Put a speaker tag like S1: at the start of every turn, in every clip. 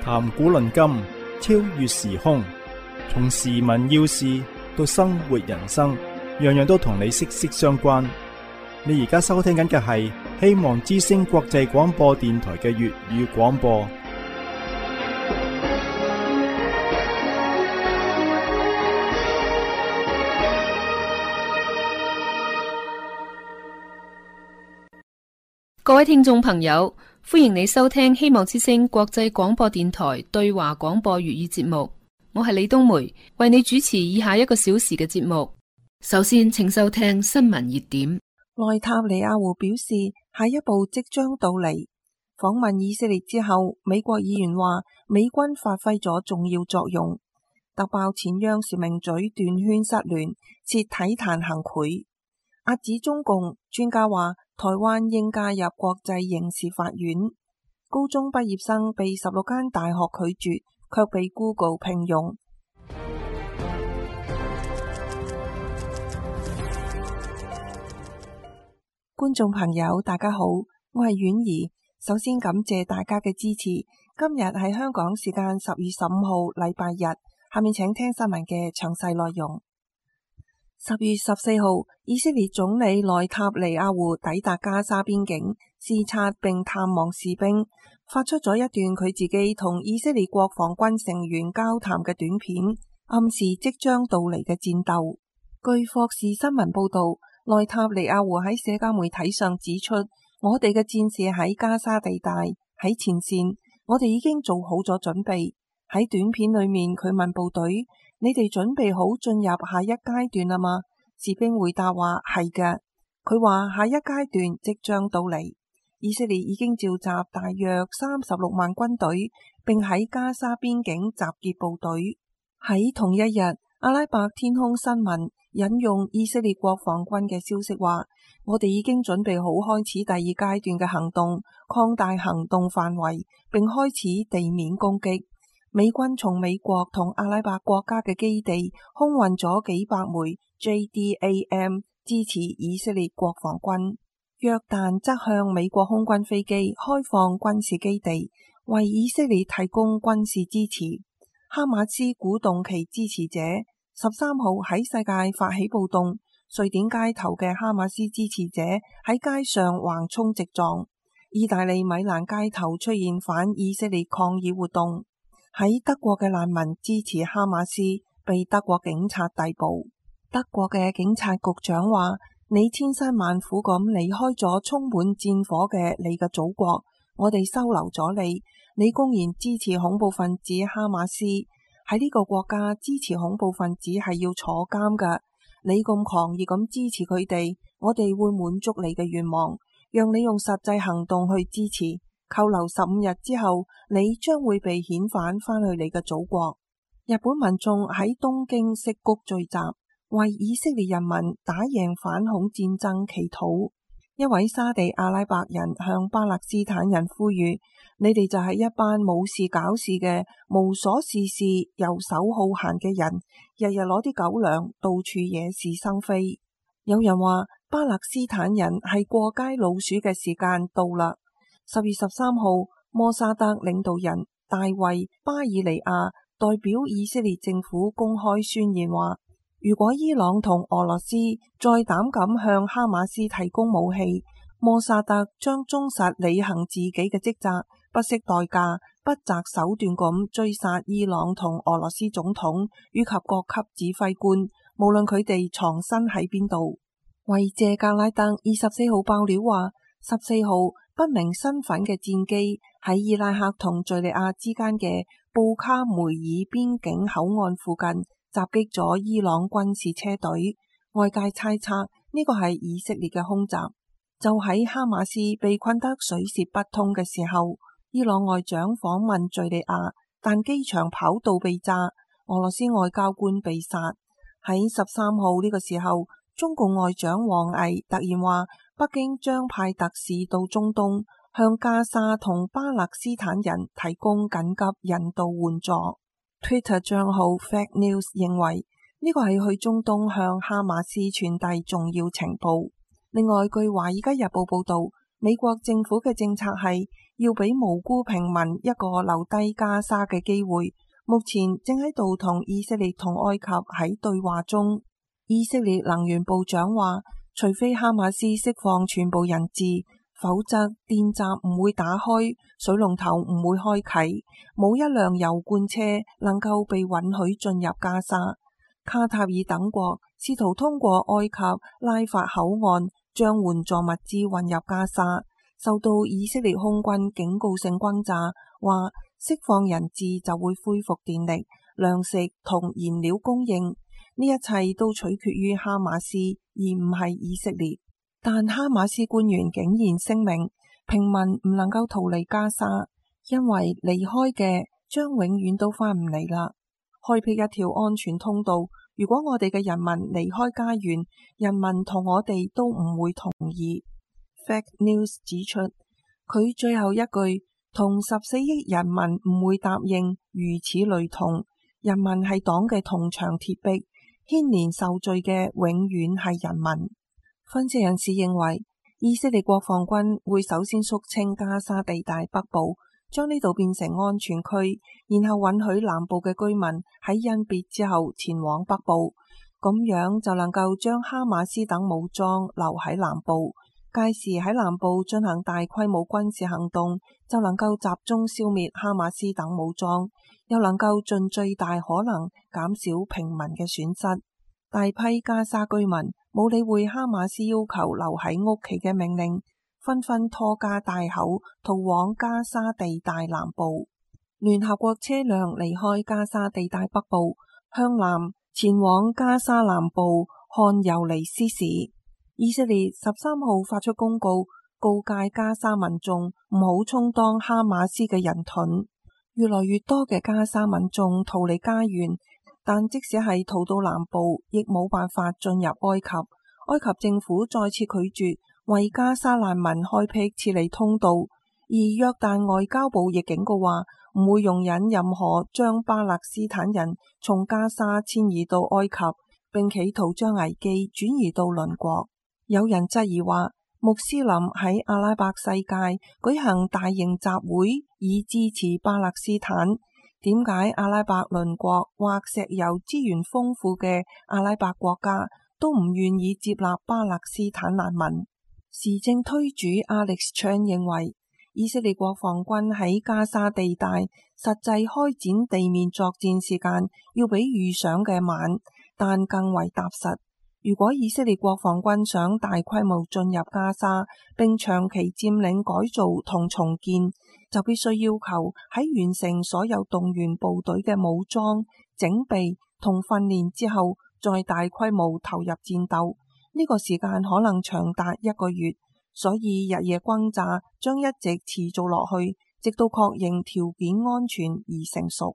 S1: 談古論今，超越時空，從時聞要事到生活人生，樣樣都同你息息相關。你而家收聽緊嘅係希望之聲國際廣播電台嘅粵語廣播。
S2: 各位聽眾朋友，歡迎你收聽希望之聲國際廣播電台對話廣播粵語節目。我係李冬梅，為你主持以下1個小時嘅節目。首先，請收聽新聞熱點。
S3: 內塔尼亞胡表示，下一步即將到嚟。訪問以色列之後，美國議員話美軍發揮咗重要作用。特爆前央視名嘴斷圈失聯，涉體壇行賄。遏止中共，專家話台灣應加入國際刑事法院。高中畢業生被16間大學拒絕，卻被 Google 聘用。觀眾朋友大家好，我係婉兒，首先感謝大家嘅支持。今日係香港時間10月15號禮拜日，下面請聽新聞嘅詳細內容。10月14號，以色列總理內塔尼亞胡抵達加沙邊境視察並探望士兵，發出咗一段佢自己同以色列國防軍成員交談嘅短片，暗示即將到嚟嘅戰鬥。據霍士新聞報道，內塔尼亞胡喺社交媒體上指出，我哋嘅戰士喺加沙地帶，喺前線，我哋已經做好咗準備。喺短片裏面，佢問部隊：你哋準備好進入下一階段啦嗎？士兵回答話係嘅。佢話下一階段即將到嚟。以色列已經召集大約36萬軍隊，並喺加沙邊境集結部隊。喺同一日，阿拉伯天空新聞引用以色列國防軍嘅消息話，我哋已經準備好開始第2階段嘅行動，擴大行動範圍，並開始地面攻擊。美軍從美國同阿拉伯國家嘅基地空運咗幾百枚 JDAM 支持以色列國防軍。約旦則向美國空軍飛機開放軍事基地，為以色列提供軍事支持。哈馬斯鼓動其支持者13號喺世界發起暴動，瑞典街頭嘅哈馬斯支持者喺街上橫衝直撞。意大利米蘭街頭出現反以色列抗議活動。喺德國嘅難民支持哈馬斯被德國警察逮捕。德國嘅警察局長話：你千辛萬苦咁離開咗充滿戰火嘅你嘅祖國，我哋收留咗你。你公然支持恐怖分子哈馬斯，喺呢個國家支持恐怖分子係要坐監㗎。你咁狂熱咁支持佢哋，我哋會滿足你嘅願望，讓你用實際行動去支持。扣留15日之後，你將會被遣返返去你嘅祖國。日本民眾喺東京澀谷聚集，為以色列人民打贏反恐戰爭祈禱。一位沙地阿拉伯人向巴勒斯坦人呼籲：你哋就係一班冇事搞事嘅無所事事、遊手好閒嘅人，日日攞啲狗糧到處惹是生非。有人話巴勒斯坦人係過街老鼠嘅時間到啦。10月13號，摩沙德領導人大衛巴爾尼亞代表以色列政府公開宣言話：如果伊朗同俄羅斯再膽敢向哈馬斯提供武器，摩沙德將忠實履行自己嘅職責，不惜代價、不擇手段咁追殺伊朗同俄羅斯總統以及各級指揮官，無論佢哋藏身喺邊度。維謝格拉特24號爆料話，14號不明身份嘅戰機喺伊拉克同敘利亞之間嘅布卡梅爾邊境口岸附近襲擊咗伊朗軍事車隊，外界猜測呢個係以色列嘅空襲。就喺哈馬斯被困得水泄不通嘅時候，伊朗外長訪問敘利亞，但機場跑道被炸，俄羅斯外交官被殺。喺13號呢個時候，中共外長王毅突然話，北京將派特使到中東，向加沙同巴勒斯坦人提供緊急人道援助。Twitter 賬號 Fake News 認為呢個係去中東向哈馬斯傳遞重要情報。另外，據華爾街日報報道，美國政府嘅政策係要俾無辜平民一個留低加沙嘅機會。目前正喺度同以色列同埃及喺對話中。以色列能源部長話，除非哈馬斯釋放全部人質，否則電閘唔會打開，水龍頭唔會開啟，冇一輛油罐車能夠被允許進入加沙。卡塔爾等國試圖通過埃及拉法口岸將援助物資運入加沙，受到以色列空軍警告性轟炸，話釋放人質就會恢復電力、糧食同燃料供應。呢一切都取決於哈馬斯，而唔係以色列。但哈馬斯官員竟然聲明，平民唔能夠逃離加沙，因為離開嘅將永遠都翻唔嚟啦。開闢一條安全通道，如果我哋嘅人民離開家園，人民同我哋都唔會同意。Fact News 指出，佢最後一句同14億人民唔會答應如此類同。人民係黨嘅銅牆鐵壁，牽連受罪嘅永遠係人民。分析人士認為，以色列國防軍會首先肅清加沙地帶北部，將呢度變成安全區，然後允許南部嘅居民喺甄別之後前往北部，咁樣就能夠將哈馬斯等武裝留喺南部。屆時喺南部進行大規模軍事行動，就能夠集中消滅哈馬斯等武裝，又能夠盡最大可能減少平民嘅損失。大批加沙居民冇理會哈馬斯要求留喺屋企嘅命令，紛紛拖家帶口逃往加沙地帶南部。聯合國車輛離開加沙地帶北部，向南前往加沙南部漢尤尼斯市。以色列13號發出公告，告誡加沙民眾唔好充當哈馬斯嘅人盾。越來越多嘅加沙民眾逃離家園，但即使係逃到南部，亦冇辦法進入埃及。埃及政府再次拒絕為加沙難民開闢撤離通道，而約旦外交部亦警告話唔會容忍任何將巴勒斯坦人從加沙遷移到埃及，並企圖將危機轉移到鄰國。有人質疑話，穆斯林喺阿拉伯世界舉行大型集會以支持巴勒斯坦，點解阿拉伯鄰國或石油資源豐富嘅阿拉伯國家都唔願意接納巴勒斯坦難民？時政推主 Alex Chan 認為，以色列國防軍喺加沙地帶實際開展地面作戰時間要比預想嘅慢，但更為踏實。如果以色列國防軍想大規模進入加沙並長期佔領改造同重建，就必須要求喺完成所有動員部隊嘅武裝、整備同訓練之後，再大規模投入戰鬥。呢個時間可能長達1個月，所以日夜轟炸將一直持續落去，直到確認條件安全而成熟。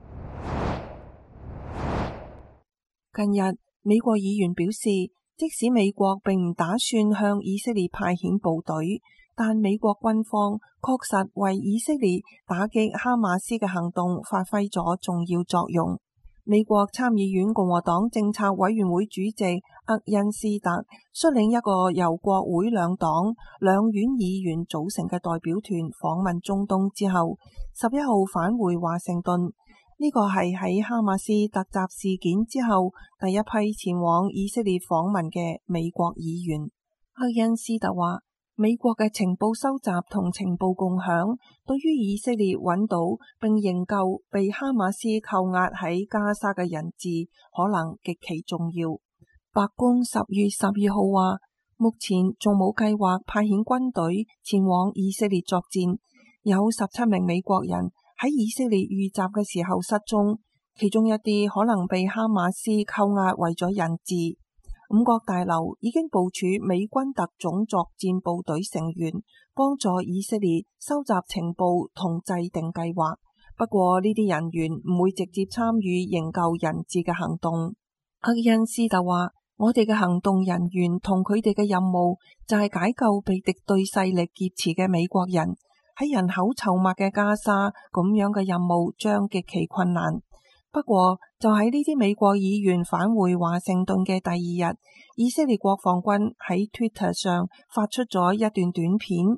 S3: 近日，美國議員表示，即使美國並唔打算向以色列派遣部隊，但美國軍方確實為以色列打擊哈馬斯嘅行動發揮咗重要作用。美國參議院共和黨政策委員會主席厄恩斯特率領一個由國會兩黨兩院議員組成嘅代表團訪問中東之後，11號返回華盛頓。呢個係喺哈馬斯突襲事件之後第一批前往以色列訪問嘅美國議員。厄恩斯特話，美國嘅情報收集同情報共享對於以色列揾到並營救被哈馬斯扣押喺加沙嘅人質可能極其重要。白宮10月12號話，目前仲冇計劃派遣軍隊前往以色列作戰，有17名美國人喺以色列遇襲嘅時候失蹤，其中一啲可能被哈馬斯扣押為咗人質。五角大樓已經部署美軍特種作戰部隊成員，幫助以色列收集情報同制定計劃。不過呢啲人員唔會直接參與營救人質嘅行動。厄恩斯特話，我哋嘅行動人員同佢哋嘅任務就係解救被敵對勢力劫持嘅美國人。喺人口稠密嘅加沙，咁樣嘅任務將極其困難。不過，就喺呢啲美國議員返回華盛頓嘅第二日，以色列國防軍喺 Twitter 上發出咗一段短片，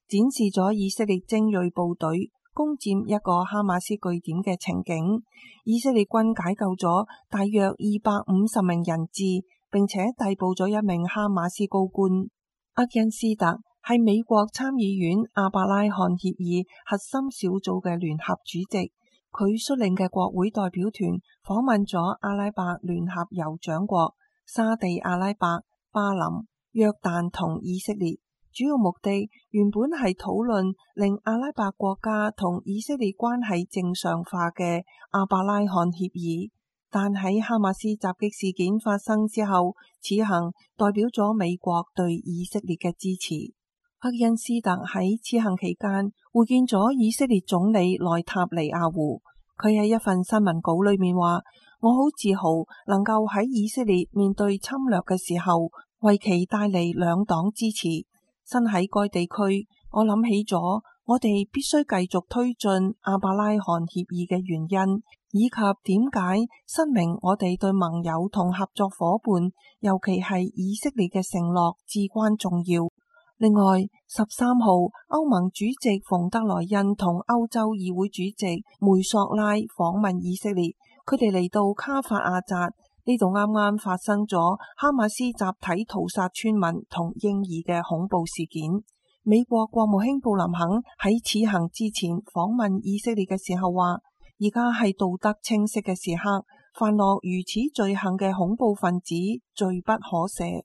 S3: 展示咗以色列精銳部隊攻佔一個哈馬斯據點嘅情景。以色列軍解救咗大約250名人質，並且逮捕咗一名哈馬斯高官。厄恩斯特係美國參議院亞伯拉罕協議核心小組嘅聯合主席，佢率領嘅國會代表團訪問咗阿拉伯聯合酋長國、沙地阿拉伯、巴林、約旦同以色列。主要目的原本係討論令阿拉伯國家同以色列關係正常化嘅亞伯拉罕協議，但喺哈馬斯襲擊事件發生之後，此行代表咗美國對以色列嘅支持。厄恩斯特喺此行期間會見咗以色列總理內塔尼亞胡，佢喺一份新聞稿裏面話：我好自豪能夠喺以色列面對侵略嘅時候為其帶嚟兩黨支持。身喺該地區，我諗起咗我哋必須繼續推進亞伯拉罕協議嘅原因，以及點解申明我哋對盟友同合作夥伴，尤其係以色列嘅承諾至關重要。另外，13號歐盟主席馮德萊恩同歐洲議會主席梅索拉訪問以色列，佢哋嚟到卡法亞扎。呢度啱啱發生咗哈馬斯集體屠殺村民同嬰兒嘅恐怖事件。美國國務卿布林肯喺此行之前訪問以色列嘅時候話：而家係道德清晰嘅時刻，犯落如此罪行嘅恐怖分子罪不可赦。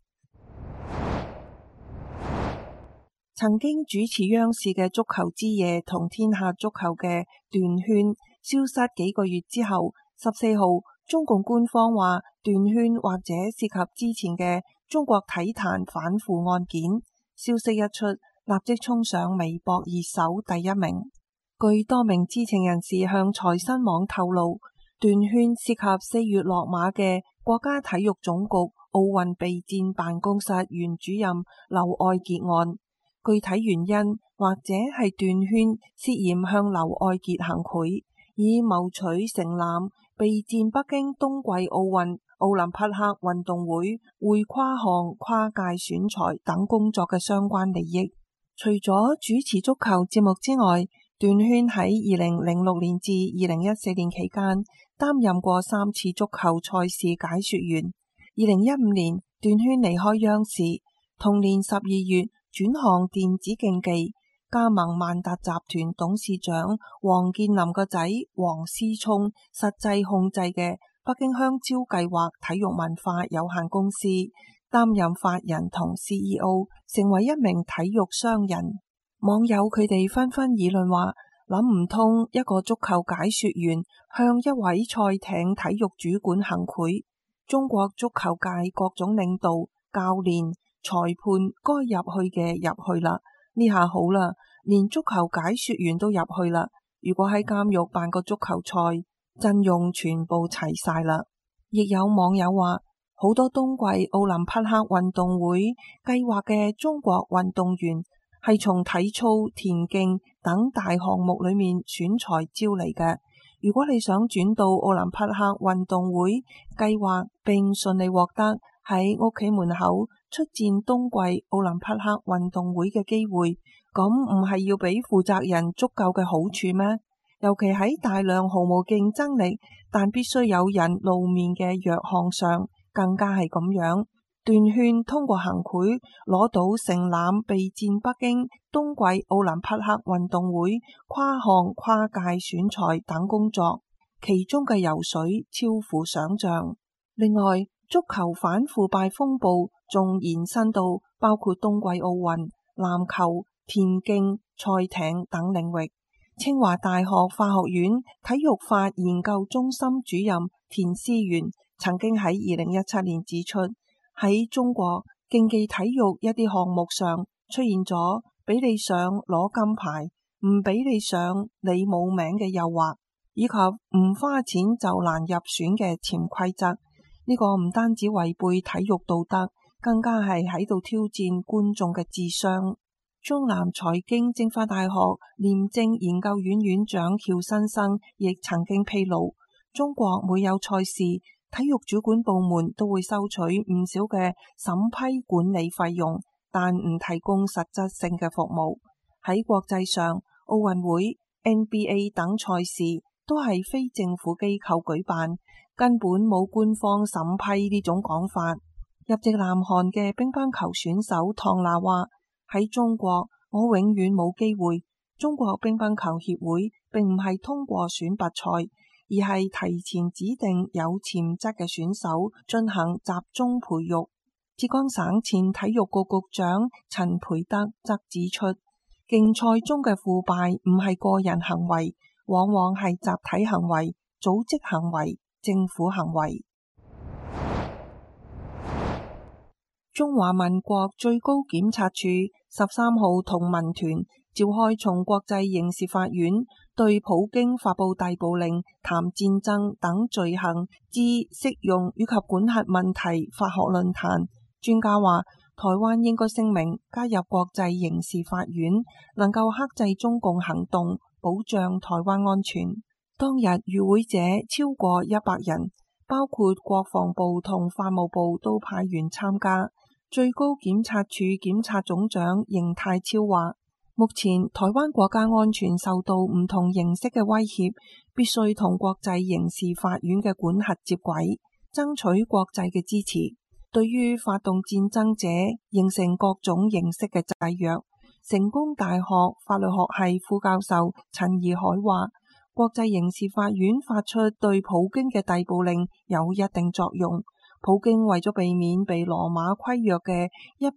S3: 曾經主持央視嘅足球之夜同天下足球嘅段圈消失幾個月之後，14號中共官方話段圈或者涉及之前嘅中國體壇反腐案件。消息一出，立即衝上微博熱搜第一名。據多名知情人士向財新網透露，段圈涉及4月落馬嘅國家體育總局奧運備戰辦公室原主任劉愛傑案。具體原因或者係段圈涉嫌向劉愛傑行賄，以謀取承攬備戰北京冬季奧運、奧林匹克運動會會跨項跨界選材等工作嘅相關利益。除咗主持足球節目之外，段圈喺2006年至2014年期間擔任過3次足球賽事解說員。2015年，段圈離開央視，同年12月轉行電子競技，加盟萬達集團董事長王健林個仔王思聰實際控制嘅北京香蕉計劃體育文化有限公司，擔任法人同 CEO， 成為一名體育商人。網友佢哋紛紛議論話，諗唔通一個足球解說員向一位賽艇體育主管行賄。中國足球界各種領導、教練、裁判該入去嘅入去啦，呢下好啦，連足球解說員都入去啦。如果喺監獄辦個足球賽，陣容全部齊晒啦。亦有網友話，好多冬季奧林匹克運動會計劃嘅中國運動員係從體操、田徑等大項目裏面選材招嚟嘅。如果你想轉到奧林匹克運動會計劃並順利獲得喺屋企門口出戰冬季奧林匹克運動會嘅機會，咁唔係要俾負責人足夠嘅好處咩？尤其喺大量毫無競爭力但必須有人露面嘅弱項上，更加係咁樣。段圈通過行賄攞到承攬備戰北京冬季奧林匹克運動會跨項跨界選材等工作，其中嘅油水超乎想象。另外，足球反腐敗風暴仲延伸到包括冬季奧運、籃球、田徑、賽艇等領域。清華大學化學院體育法研究中心主任田思源曾經喺2017年指出，喺中國競技體育一啲項目上出現咗俾你上攞金牌，唔俾你上你冇名嘅誘惑，以及唔花錢就難入選嘅潛規則。呢個唔單止違背體育道德，更加係喺度挑戰觀眾嘅智商。中南財經政法大學廉政研究院院長喬新生亦曾經披露，中國每有賽事，體育主管部門都會收取唔少嘅審批管理費用，但唔提供實質性嘅服務。 喺國際上，奧運會、NBA 等賽事都係非政府機構舉辦，根本冇官方審批呢種講法。入籍南韓嘅乒乓球選手唐娜話：喺中國，我永遠冇機會。中國乒乓球協會並唔係通過選拔賽，而係提前指定有潛質嘅選手進行集中培育。浙江省前體育局局長陳培德則指出，競賽中嘅腐敗唔係個人行為，往往係集體行為、組織行為、政府行為。中華民國最高檢察署13號同民團召開從國際刑事法院對普京發布逮捕令、談戰爭等罪行之適用以及管轄問題法學論壇。專家話，台灣應該聲明加入國際刑事法院，能夠克制中共行動，保障台灣安全。當日與會者超過100人，包括國防部同法務部都派員參加。最高檢察署檢察總長邢太超話，目前台灣國家安全受到唔同形式嘅威脅，必須同國際刑事法院嘅管轄接軌，爭取國際嘅支持。對於發動戰爭者形成各種形式嘅制約，成功大學法律學系副教授陳義海話，國際刑事法院發出對普京嘅逮捕令有一定作用。普京為咗避免被羅馬規約嘅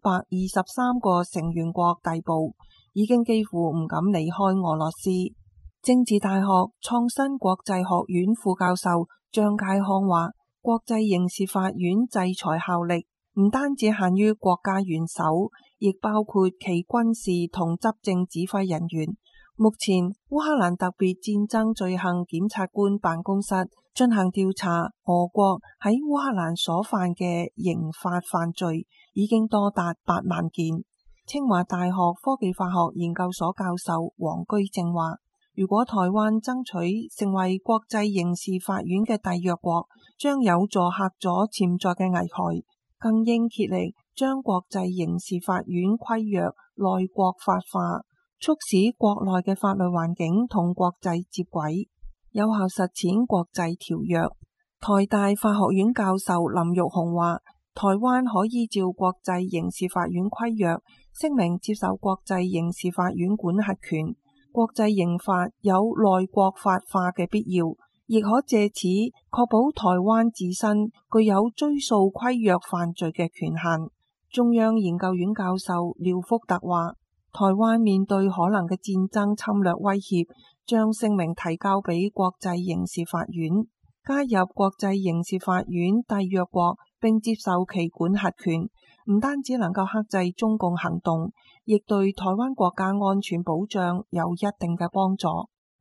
S3: 123個成員國逮捕，已經幾乎唔敢離開俄羅斯。政治大學創新國際學院副教授張介康話，國際刑事法院制裁效力唔單止限於國家元首，亦包括其軍事同執政指揮人員。目前，烏克蘭特別戰爭罪行檢察官辦公室進行調查，俄國喺烏克蘭所犯嘅刑法犯罪已經多達8萬件。清華大學科技法學研究所教授黃居正話，如果台灣爭取成為國際刑事法院嘅締約國，將有助嚇阻潛在嘅危害，更應竭力將國際刑事法院規約內國法化，促使國內嘅法律環境同國際接軌，有效實踐國際條約。台大法學院教授林玉雄話，台灣可依照國際刑事法院規約，聲明接受國際刑事法院管轄權。國際刑法有內國法化嘅必要，亦可借此確保台灣自身具有追溯規約犯罪嘅權限。中央研究院教授廖福特話，台灣面對可能嘅戰爭侵略威脅，將聲明提交俾國際刑事法院，加入國際刑事法院締約國並接受其管轄權，唔單止能夠克制中共行動，亦對台灣國家安全保障有一定嘅幫助。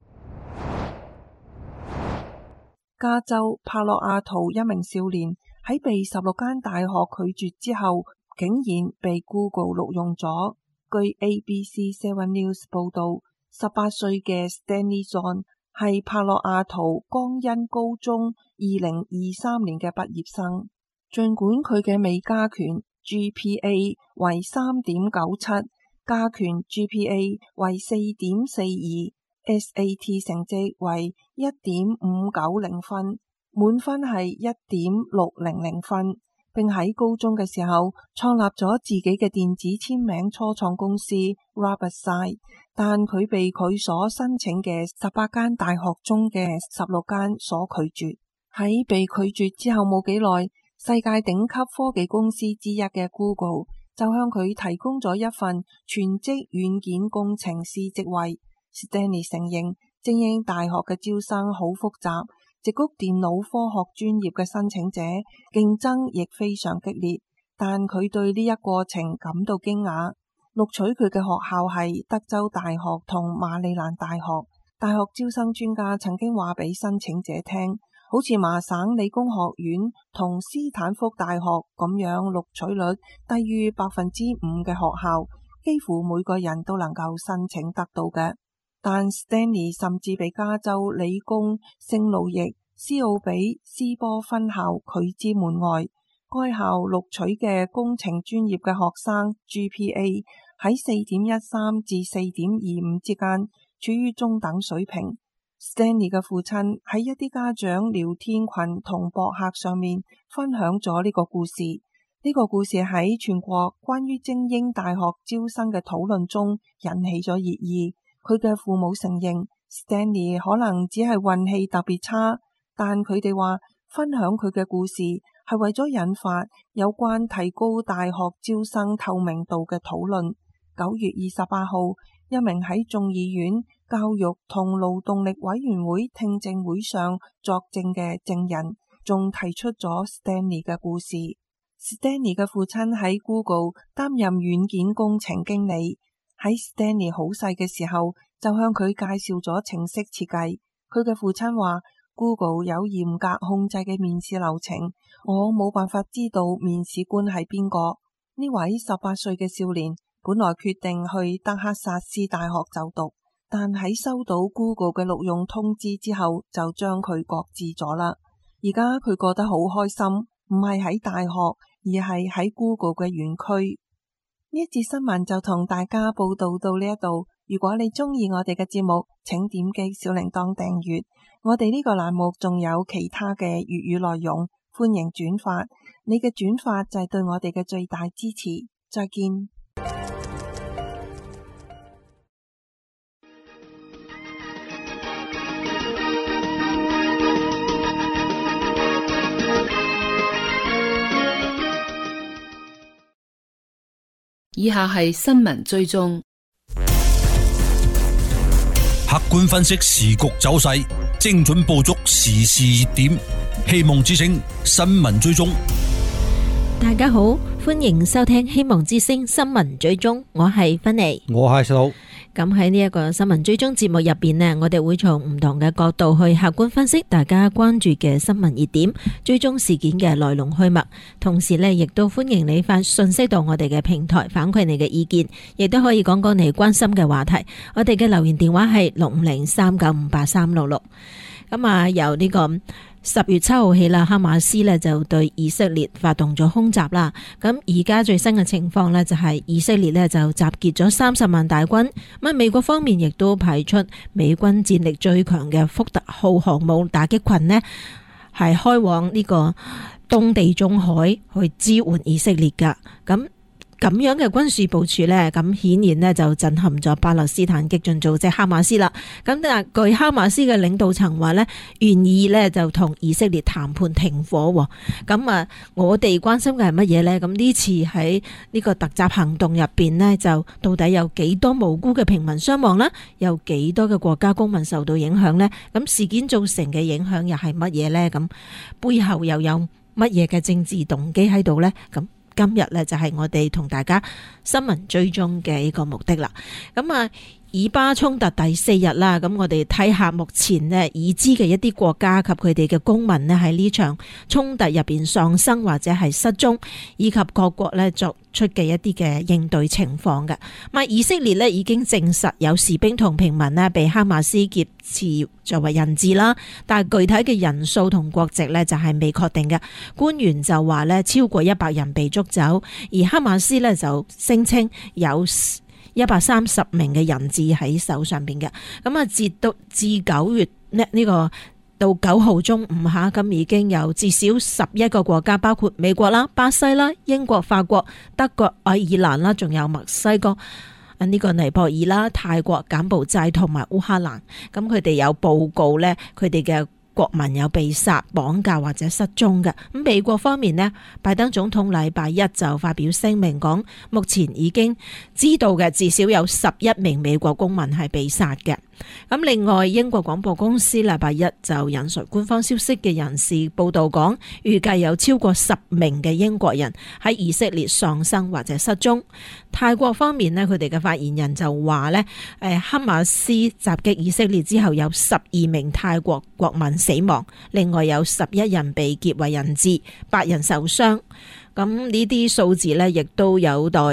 S3: 加州帕洛阿圖一名少年喺被16間大學拒絕之後，竟然被 Google 錄用咗。據 ABC7 News 報道，18歲嘅 Stanley John 係帕洛阿圖江恩高中2023年嘅畢業生。儘管佢嘅美加權 GPA 為 3.97， 加權 GPA 為 4.42，SAT 成績為 1.590 分，滿分係 1.600 分，並喺高中嘅時候創立咗自己嘅電子簽名初創公司 Robertside， 但佢被佢所申請嘅18間大學中嘅16間所拒絕。喺被拒絕之後冇幾耐，世界頂級科技公司之一嘅 Google 就向佢提供咗一份全職軟件工程師職位。Stanley 承認精英大學嘅招生好複雜，矽谷電腦科學專業嘅申請者競爭亦非常激烈，但佢對呢一過程感到驚訝。錄取佢嘅學校係德州大學同馬里蘭大學。大學招生專家曾經話俾申請者聽，好似麻省理工學院同斯坦福大學咁樣錄取率低於 5% 嘅學校，幾乎每個人都能夠申請得到嘅。但 Stanley 甚至被加州理工聖路易斯奧比斯波分校拒之門外。該校錄取嘅工程專業嘅學生 GPA 喺4.13至4.25之間，處於中等水平。Stanley 嘅父親喺一啲家長聊天群同博客上面分享咗呢個故事。呢個故事喺全國關於精英大學招生嘅討論中引起咗熱議。佢嘅父母承認 Stanley 可能只係運氣特別差，但佢哋話分享佢嘅故事係為咗引發有關提高大學招生透明度嘅討論。9月28號，一名喺眾議院教育同勞動力委員會聽證會上作證嘅證人，仲提出咗 Stanley 嘅故事。Stanley 嘅父親喺 Google 擔任軟件工程經理，喺 Stanley 好細嘅時候就向佢介紹咗程式設計。佢嘅父親話 Google 有嚴格控制嘅面試流程，我冇辦法知道面試官係邊個。呢位18歲嘅少年本來決定去德克薩斯大學就讀，但喺收到 Google 嘅錄用通知之後就將佢擱置咗啦。而家佢覺得好開心，唔係喺大學，而係喺 Google 嘅園區。呢一節新聞就同大家報道到呢一度。如果你中意我哋嘅節目，請點擊小鈴鐺訂閱。我哋呢個欄目仲有其他嘅粵語內容，歡迎轉發。你嘅轉發就係對我哋嘅最大支持。再見。
S2: 以下係新聞追蹤，
S4: 客觀分析時局走勢，精準捕捉時事熱點。希望之聲新聞追蹤。
S5: 大家好，歡迎收聽希望之聲新聞追蹤，我係芬妮，
S6: 我係細佬。
S5: 咁喺呢一個新聞追蹤節目入邊呢，我哋會從唔同嘅角度去客觀分析大家關注嘅新聞熱點，追蹤事件嘅來龍去脈。同時呢，亦都歡迎你發信息到我哋嘅平台反饋你嘅意見，亦都可以講講你關心嘅話題。我哋嘅留言電話係65039583666。咁啊，由呢個10月7號起啦，哈馬斯呢就對以色列發動咗空襲啦。咁而家最新嘅情況呢，就係以色列呢就集結咗30萬大軍。咁美國方面亦都派出美軍戰力最強嘅福特號航母打擊群呢，係開往呢個東地中海去支援以色列噶。咁樣嘅軍事部署呢，咁顯然呢就震撼咗巴勒斯坦激進組織哈馬斯啦。咁但係據哈馬斯嘅領導層話呢，願意呢就同以色列談判停火。咁啊，我哋關心嘅係乜嘢呢？咁呢次喺呢個突襲行動入邊呢，就到底有幾多無辜嘅平民傷亡啦？有幾多嘅國家公民受到影響呢？咁事件造成嘅影響又係乜嘢呢？咁背後又有乜嘢嘅政治動機喺度呢？咁今日呢，就係我哋同大家新聞追蹤嘅一個目的啦。咁啊，以巴衝突第4日啦，咁我哋睇下目前呢已知嘅一啲國家及佢哋嘅公民呢喺呢場衝突入邊喪生或者係失蹤，以及各國呢作出嘅一啲嘅應對情況嘅。咁以色列呢已經證實有士兵同平民呢被哈馬斯劫持作為人質啦，但係具體嘅人數同國籍呢就係未確定嘅。官員就話呢超過100人被捉走，而哈馬斯呢就聲稱有130名嘅人質喺手上邊嘅。咁啊，至9月呢個到9號中午下，咁已經有至少11個國家，包括美國啦、巴西啦、英國、法國、德國、愛爾蘭啦，仲有墨西哥、呢個尼泊爾啦、泰國、柬埔寨同埋烏克蘭。咁佢哋有報告呢，佢哋嘅國民有被殺、綁架或者失蹤嘅。咁美國方面呢，拜登總統禮拜一就發表聲明講，目前已經知道嘅至少有11名美國公民係被殺嘅。咁另外，英國廣播公司禮拜一就引述官方消息嘅人士報道講，預計有超過10名嘅英國人喺以色列喪生或者失蹤。泰國方面呢，佢哋嘅發言人就話呢，哈馬斯襲擊以色列之後有12名泰國國民死亡，另外有11人被劫為人質，8人受傷。咁呢啲數字呢，亦都有待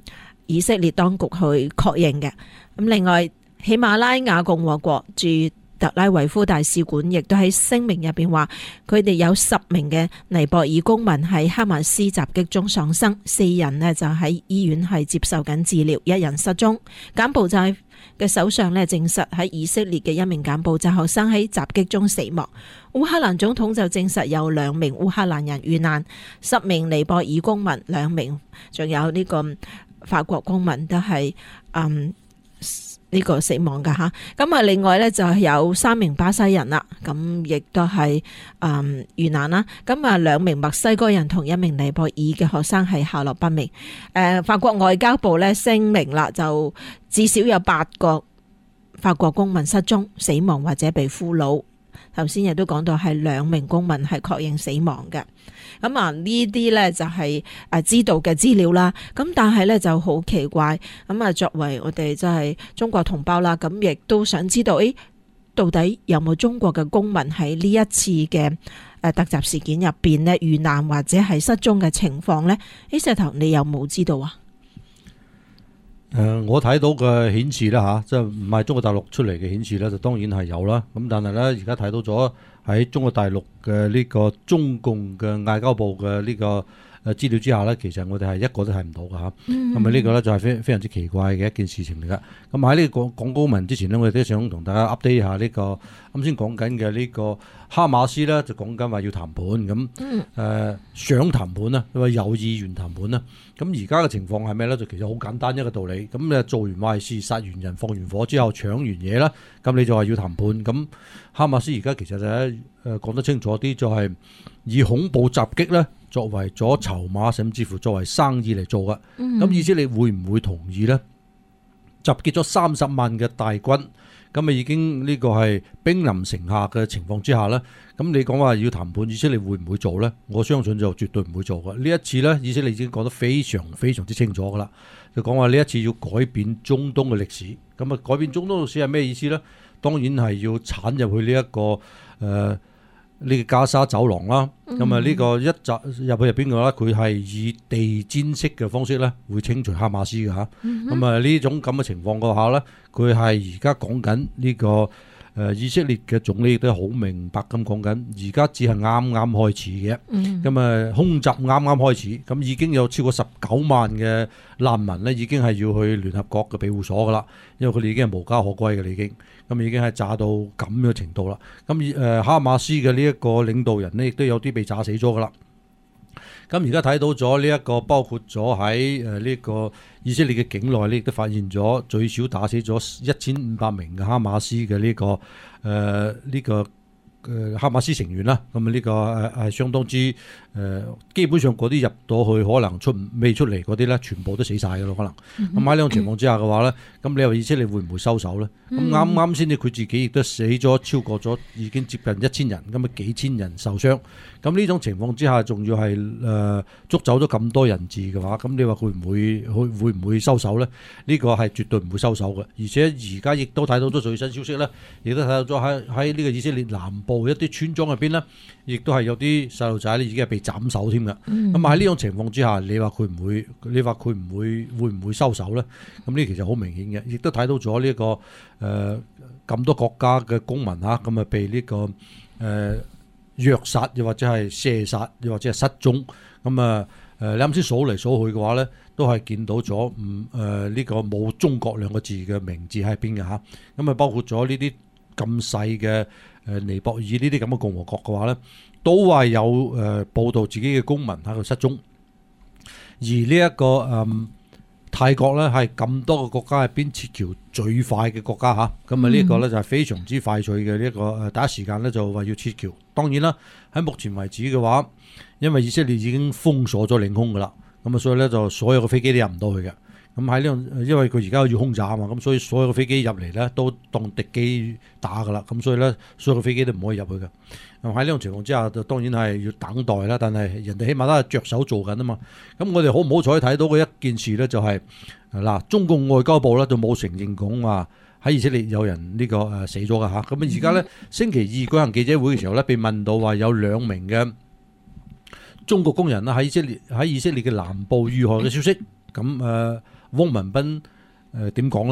S5: 以色列當局去確認嘅。咁另外，喜馬拉雅共和國駐特拉維夫大使館亦都喺聲明入邊話，佢哋有10名嘅尼泊爾公民喺哈馬斯襲擊中喪生，4人呢就喺醫院係接受緊治療，1人失蹤。柬埔寨嘅首相呢證實喺以色列嘅1名柬埔寨學生喺襲擊中死亡。烏克蘭總統就證實有2名烏克蘭人遇難，10名尼泊爾公民，2名仲有呢個法國公民都係呢個死亡噶吓。咁啊，另外呢就有3名巴西人啦，咁亦都係遇難啦。咁啊，2名墨西哥人同1名尼泊爾嘅學生係下落不明。法國外交部呢聲明啦，就至少有8個法國公民失蹤、死亡或者被俘虜。頭先亦都講到係2名公民係確認死亡嘅。咁啊，呢啲呢就係知道嘅資料啦。咁但係呢就好奇怪。咁啊，作為我哋即係中國同胞啦，咁亦都想知道，到底有冇中國嘅公民喺呢一次嘅突襲事件入邊呢遇難或者係失蹤嘅情況呢？石頭，你有冇知道啊？
S6: 我睇到嘅顯示啦嚇，即係唔係中國大陸出嚟嘅顯示咧，就當然係有啦。咁但係咧，而家睇到咗喺中國大陸嘅呢個中共嘅外交部嘅呢個資料之下咧，其實我哋係一個都睇唔到㗎嚇。咁啊呢個咧就係非常之奇怪嘅一件事情嚟㗎。咁喺呢個講公民之前呢，我哋都想同大家 update 一下呢個啱先講緊嘅呢個哈馬斯咧，就講緊話要談判咁想談判啦，佢話有意願談判啦。咁而家嘅情況係咩咧？就其實好簡單一個道理。咁做完壞事、殺完人、放完火之後搶完嘢啦，咁你就話要談判。咁哈馬斯而家其實就係講得清楚啲，就係以恐怖襲擊咧作為咗籌碼，甚至乎作為生意嚟做嘅。咁意思你會唔會同意咧？集結咗30萬嘅大軍，咁啊已經呢個係兵臨城下嘅情況之下咧，咁你講話要談判，以色列會唔會做咧？我相信就絕對唔會做嘅。呢一次咧，以色列已經講得非常非常之清楚噶啦，就講話呢一次要改變中東嘅歷史。咁啊，改變中東歷史係咩意思咧？當然係要鏟入去呢一個呢個加沙走廊啦。咁啊呢個一集入去入邊嘅話，佢係以地毯式嘅方式咧，會清除哈馬斯嘅嚇。咁啊呢種咁嘅情況嘅話咧，佢係而家講緊呢個以色列嘅總理亦都好明白咁講緊，而家只係啱啱開始嘅。咁啊空襲啱啱開始，咁已經有超過19萬嘅難民咧，已經係要去聯合國嘅庇護所噶啦，因為佢哋已經係無家可歸嘅啦，已經咁已經係炸到咁嘅程度啦。咁哈馬斯嘅呢一個領導人呢，亦都有啲被炸死咗噶啦。咁而家睇到咗呢一個，包括咗喺呢個以色列嘅境內呢，亦都發現咗最少打死咗1500名嘅哈馬斯嘅呢個哈馬斯成員啦。咁啊呢個係相當之基本上嗰啲入到去可能未出嚟嗰啲咧，全部都死晒㗎咯，可能。咁喺呢種情況之下嘅話咧，咁你話以色列會唔會收手咧？咁啱先佢自己亦都死咗超過咗已經接近1000人，咁啊幾千人受傷。咁呢種情況之下，仲要係捉走咗咁多人質嘅話，咁你話會唔會收手咧？呢個係絕對唔會收手嘅。而且而家亦都睇到咗最新消息咧，亦都睇到咗喺呢個以色列南部一啲村莊入邊咧，亦都係有啲細路仔咧已經係被斬首添㗎。咁喺呢種情況之下，你話佢會唔會收手咧？咁呢其實好明顯嘅，亦都睇到咗呢個咁多國家嘅公民嚇，咁啊被呢個虐殺，又或者係射殺，又或者係失蹤。咁啊你啱先數嚟數去嘅話咧，都係見到咗呢個冇中國兩個字嘅名字喺邊嘅嚇。咁啊包括咗呢啲咁細嘅尼泊爾呢啲咁嘅共和國嘅話咧，都係有報道自己嘅公民喺度失蹤。而呢一個泰國咧係咁多個國家入邊撤僑最快嘅國家嚇，咁啊呢個咧就係非常之快脆嘅呢一個第一時間咧就話要撤僑。當然啦，喺目前為止嘅話，因為以色列已經封鎖咗領空噶啦，咁啊所以咧就所有嘅飛機都入唔到去嘅。咁喺呢種，因為佢而家要空襲啊嘛，咁所以所有嘅飛機入嚟咧都當敵機打噶啦，咁所以咧所有嘅飛機都唔可以入去嘅。咁喺呢種情況之下，就當然係要等待啦。但係人哋起碼都係着手做緊啊嘛。咁我哋好唔好彩睇到嘅一件事咧，就係嗱，中共外交部咧就冇承認講話喺以色列有人呢個死咗㗎嚇。咁而家咧星期二舉行記者會嘅時候咧，被問到話有2名嘅中國工人啦喺以色列嘅南部遇害嘅消息，咁汪文斌點講咧？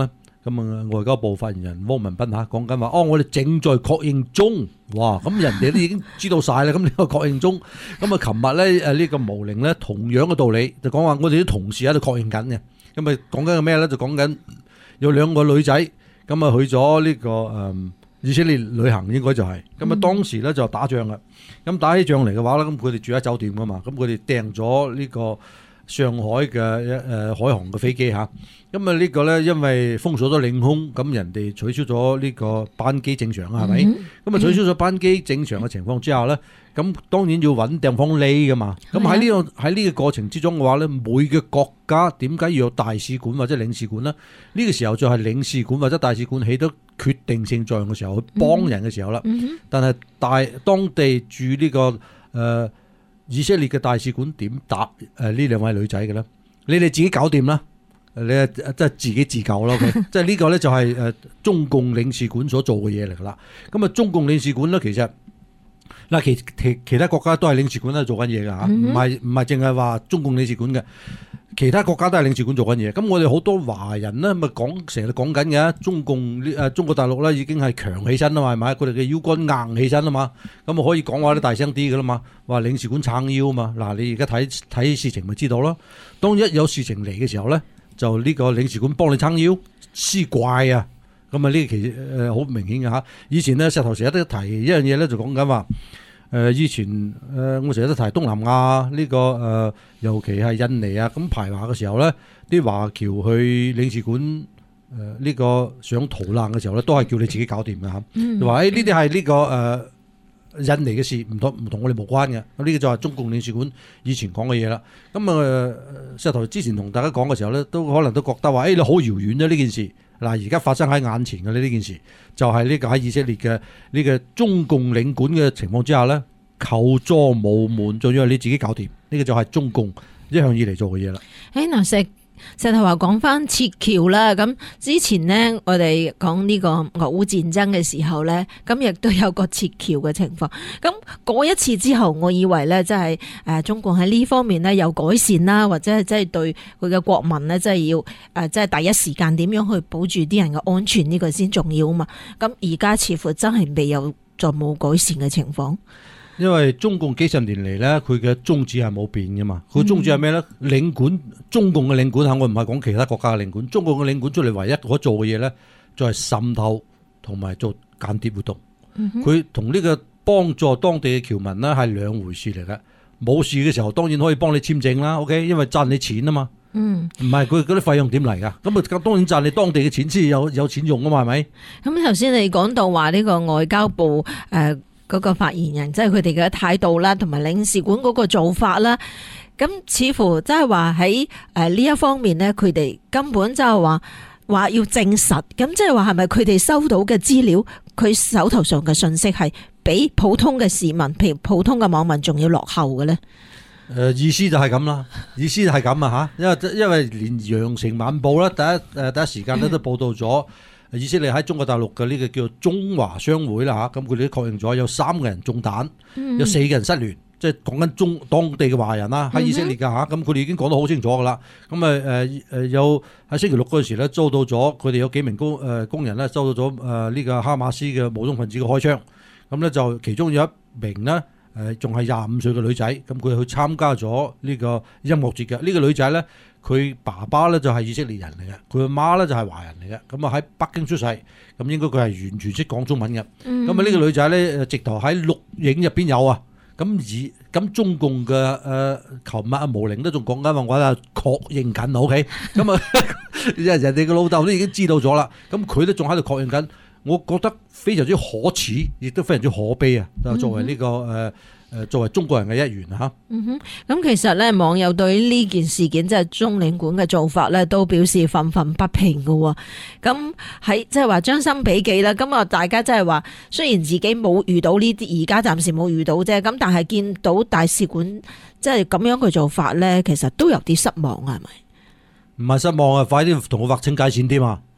S6: 咁啊外交部發言人汪文斌講緊話，我哋正在確認中。哇！咁人哋都已經知道晒啦，咁呢個確認中。咁啊，琴日咧呢個毛寧咧同樣嘅道理，就講話我哋啲同事喺度確認緊嘅。咁啊講緊個咩咧？就講緊有2個女仔咁啊去咗呢個以色列旅行，應該就係咁啊。當時咧就打仗啦，咁打起仗嚟嘅話咧，咁佢哋住喺酒店噶嘛，咁佢哋訂咗呢個上海嘅海航嘅飛機嚇。咁啊呢個咧因為封鎖咗領空，咁人哋取消咗呢個班機正常啊，係咪？咁啊取消咗班機正常嘅情況之下咧，咁當然要揾地方匿噶嘛。咁喺呢個過程之中嘅話咧，每個國家點解要有大使館或者領事館呢？呢個時候就係領事館或者大使館起到決定性作用嘅時候，去幫人嘅時候啦。但係當地駐呢個以色列嘅大使館點答呢2位女仔嘅咧？你哋自己搞掂啦。你即係自己自救咯，即係呢個咧就係中共領事館所做嘅嘢嚟噶啦。咁啊，中共領事館咧其實嗱其他國家都係領事館喺度做緊嘢噶嚇，唔係淨係話中共領事館嘅，其他國家都係領事館做緊嘢。咁我哋好多華人咧咪成日講緊嘅，中國大陸咧已經係強起身啦嘛，係咪？佢哋嘅腰桿硬起身啦嘛，咁啊可以講話啲大聲啲噶啦嘛，話領事館撐腰啊嘛。嗱，你而家睇事情咪知道咯。當一有事情嚟嘅時候咧，就呢個領事館幫你撐腰，施怪啊！咁啊呢個其實好明顯嘅嚇。以前咧石頭成日都提一樣嘢咧，就講緊話以前我成日都提東南亞呢個尤其係印尼啊，咁排華嘅時候咧，啲華僑去領事館呢個想逃難嘅時候咧，都係叫你自己搞掂嘅嚇。話呢啲係呢個印尼嘅事，唔同我哋無關嘅。咁呢個就係中共領事館以前講嘅嘢啦。咁石頭之前同大家講嘅時候咧，都可能都覺得話，你好遙遠啫呢件事。嗱，而家發生喺眼前嘅呢件事，就係呢個喺以色列嘅呢個中共領館嘅情況之下咧，求助無門，仲要係你自己搞掂。呢個就係中共一向以嚟做嘅嘢啦。
S5: 嗱，石頭話講翻撤僑啦，咁之前呢，我哋講呢個俄烏戰爭嘅時候呢，咁亦都有個撤僑嘅情況。咁嗰一次之後，我以為呢，即係中共喺呢方面呢有改善啦，或者係即係對佢嘅國民呢，即係要即係第一時間點樣去保住啲人嘅安全，呢個先重要啊嘛。咁而家似乎真係未有再冇改善嘅情況。
S6: 因為中共幾十年嚟咧，佢嘅宗旨係冇變噶嘛。佢宗旨係咩咧？領館，中共嘅領館嚇，我唔係講其他國家嘅領館。中共嘅領館出嚟唯一可做嘅嘢咧，就係滲透同埋做間諜活動。佢同呢個幫助當地嘅僑民咧係兩回事嚟嘅。冇事嘅時候當然可以幫你簽證啦，OK，因為賺你錢啊嘛。唔係佢嗰啲費用點嚟㗎？咁啊當然賺你當地嘅錢先有錢用啊嘛，係咪？
S5: 咁頭先你講到話呢個外交部嗰個發言人，即係佢哋嘅態度啦，同埋領事館嗰個做法啦，咁似乎即係話喺呢一方面呢，佢哋根本就係話要證實，咁即係話係咪佢哋收到嘅資料，佢手頭上嘅信息係比普通嘅市民，譬如普通嘅網民仲要落後嘅呢？
S6: 意思就係咁啦，意思就係咁啊嚇，因為連《羊城晚報》啦，第一時間咧都報道咗。以色列喺中國大陸嘅呢個叫中華商會啦嚇，咁佢哋都確認咗有3個人中彈，有4個人失聯，即係講緊當地嘅華人啦，喺以色列㗎嚇，咁佢哋已經講得好清楚㗎啦。咁有喺星期六嗰時咧，遭到咗佢哋有幾名工人咧，遭到咗呢個哈馬斯嘅武裝分子嘅開槍，咁咧就其中有一名呢，仲係25歲嘅女仔，咁佢去參加咗呢個音樂節嘅。呢個女仔咧，佢爸爸咧就係以色列人嚟嘅，佢阿媽咧就係華人嚟嘅。咁啊喺北京出世，咁應該佢係完全識講中文嘅。咁啊呢個女仔咧，直頭喺錄影入邊有啊。咁中共嘅琴日阿毛寧都仲講緊話，我係確認緊 ，OK。咁啊，人哋嘅老豆都已經知道咗啦。咁佢都仲喺度確認緊。我覺得非常之可恥，亦都非常之可悲啊！作為呢個作為中國人嘅一員嚇。
S5: 咁其實咧，網友對呢件事件即係中領館嘅做法咧，都表示憤憤不平嘅。咁喺即係話將心比己啦。咁啊，大家即係話，雖然自己冇遇到呢啲，而家暫時冇遇到啫。咁但係見到大使館即係咁樣嘅做法咧，其實都有啲失望啊，係咪？
S6: 唔係失望啊！快啲同我劃清界線添啊！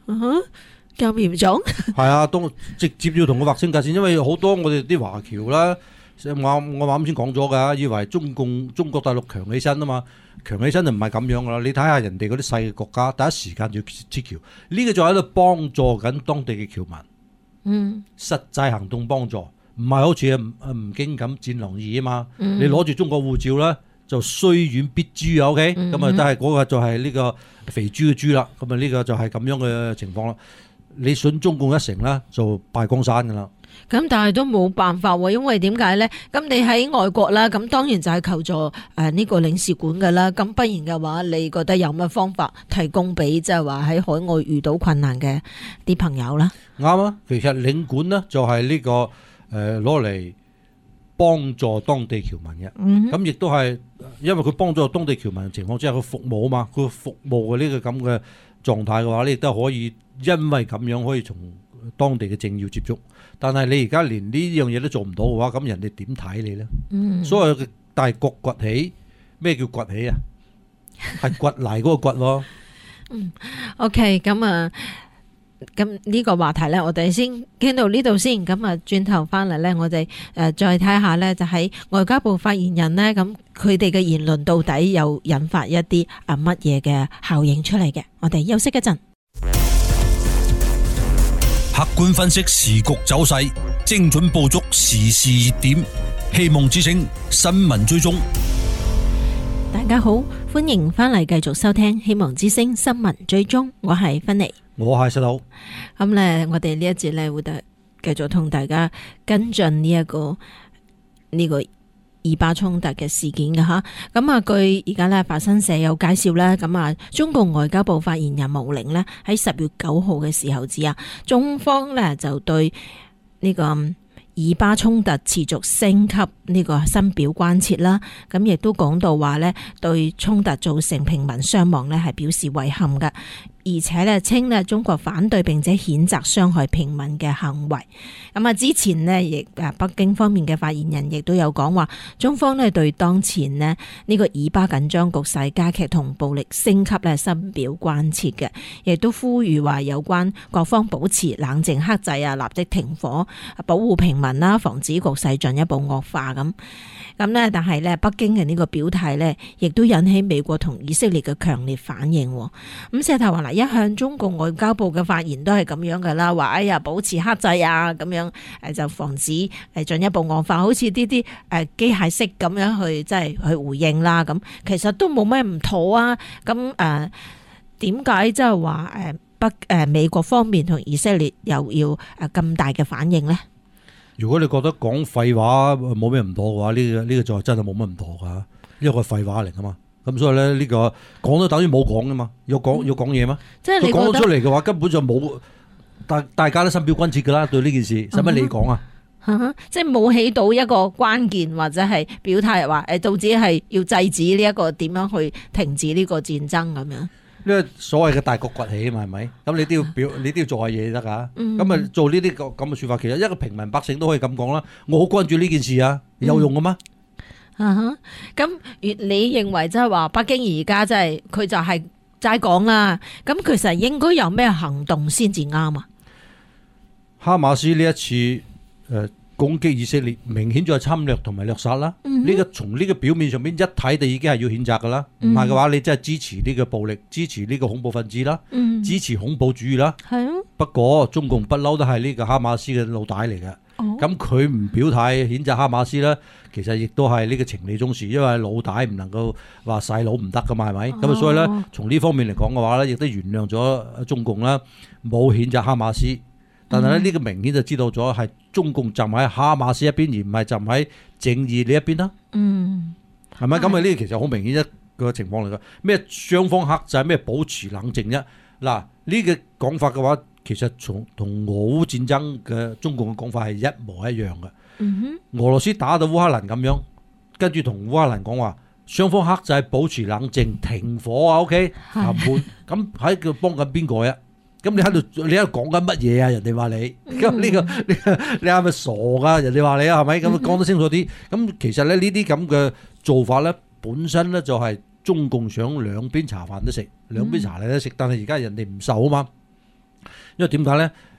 S5: 咁嚴重？
S6: 係啊，都直接要同佢劃清界線，因為好多我哋啲華僑啦， 我啱先講咗㗎，以為中國大陸強起身啊嘛，強起身就唔係咁樣噶啦。你睇下人哋嗰啲細嘅國家，第一時間就要撤僑，呢個就喺度幫助緊當地嘅僑民。實際行動幫助，唔係好似吳京咁戰狼二啊嘛。你攞住中國護照咧，就雖遠必誅啊 ，OK？咁啊，但係嗰個就係呢個肥豬嘅豬啦。咁啊，呢個就係咁樣嘅情況啦。你信中共一成啦，就敗江山噶啦。
S5: 咁但係都冇辦法喎，因為點解呢？咁你喺外國啦，咁當然就係求助呢個領事館噶啦。咁不然嘅話，你覺得有乜方法提供俾即係話喺海外遇到困難嘅啲朋友啦？
S6: 啱啊，其實領館呢就係呢個攞嚟幫助當地僑民嘅。咁亦都係因為佢幫助當地僑民嘅情況之下，佢服務啊嘛，佢服務嘅呢個咁嘅狀態嘅話，你亦都可以因為咁樣可以從當地嘅政要接觸。但係你而家連呢樣嘢都做唔到嘅話，咁人哋點睇你呢？所謂嘅大國崛起，咩叫崛起啊？係掘泥嗰個掘咯。
S5: OK， 咁呢個話題呢，我哋先傾到呢度先。咁啊，轉頭翻嚟呢，我哋再睇下呢，就喺外交部發言人呢，咁佢哋嘅言論到底有引發一啲乜嘢嘅效應出嚟嘅？我哋休息一陣。
S4: 客觀分析時局走勢，精準捕捉時事熱點，希望之聲新聞追蹤。
S5: 大家好，歡迎翻嚟繼續收聽希望之聲新聞追蹤，我係芬妮，
S6: 我係細佬。
S5: 咁呢，我哋呢一節呢會繼續同大家跟進呢個以巴衝突嘅事件嘅吓。咁啊，據而家呢法新社有介紹呢，咁啊，中共外交部發言人毛寧呢喺10月9號嘅時候指啊，中方呢就對呢個以巴衝突持續升級呢個深表關切啦。咁亦都講到話呢，對衝突造成平民傷亡呢係表示遺憾嘅。而且咧稱咧中國反對並且譴責傷害平民嘅行為。咁啊，之前呢，亦北京方面嘅發言人亦都有講話，中方咧對當前呢個以巴緊張局勢加劇同暴力升級咧深表關切嘅，亦都呼籲話有關各方保持冷靜克制啊，立即停火，保護平民啦，防止局勢進一步惡化咁。咁呢，但係咧北京嘅呢個表態呢，亦都引起美國同以色列嘅強烈反應。咁石頭話嗱，一向中共外交部嘅發言都係咁樣噶啦，話哎呀保持克制啊，咁樣就防止進一步惡化，好似呢啲機械式咁樣去即係去回應啦。咁其實都冇咩唔妥啊。咁點解即係話美國方面同以色列又要咁大嘅反應呢？
S6: 如果你覺得講廢話冇咩唔妥嘅話，呢個就真係冇乜唔妥噶，因為個廢話嚟噶嘛。咁所以咧呢個講都等於冇講噶嘛，要講嘢咩？即係你講咗出嚟嘅話，根本就冇大家都深表關切噶啦。對呢件事，使乜你講啊？
S5: 即係冇起到一個關鍵或者係表態話導致係要制止呢一個點樣去停止呢個戰爭咁樣。
S6: 呢個所謂嘅大國崛起嘛，係咪？咁你都要你都要做下嘢得噶。咁啊做呢啲咁嘅說法，其實一個平民百姓都可以咁講啦。我好關注呢件事啊，有用嘅咩？
S5: 咁你認為即係話北京而家即係佢就係齋講啦？咁其實應該有咩行動先至啱啊？
S6: 哈馬斯呢一次攻擊以色列，明顯就係侵略同埋掠殺啦。呢個從呢個表面上邊一睇就已經係要譴責噶啦。唔係嘅話，你真係支持呢個暴力，支持呢個恐怖分子啦，支持恐怖主義啦。係啊。不過中共不嬲都係呢個哈馬斯嘅老大嚟嘅。咁佢唔表態譴責哈馬斯咧，其實亦都係呢個情理中事，因為老大唔能夠話細佬唔得噶嘛，係咪？咁所以咧，從呢方面嚟講嘅話咧，亦都原諒咗中共啦，冇譴責哈馬斯。但係咧，呢個明顯就知道咗係中共站喺哈馬斯一邊，而唔係站喺正義呢一邊啦。係咪？咁啊，呢個其實好明顯一個情況嚟嘅。咩雙方克制，咩保持冷靜啫？嗱，呢個講法嘅話，其實同俄烏戰爭嘅中共嘅講法係一模一樣嘅。俄羅斯打到烏克蘭咁樣，跟住同烏克蘭講話，雙方克制，保持冷靜，停火啊 ，OK， 談判。咁喺度幫緊邊個呀？咁你喺度講緊乜嘢啊？人哋話你，咁呢個你係咪傻噶？人哋話你啊，係咪？咁講得清楚啲。咁其實咧呢啲咁嘅做法咧，本身咧就係中共想兩邊茶飯都食，兩邊茶禮都食，但係而家人哋唔受啊嘛。因為點解咧？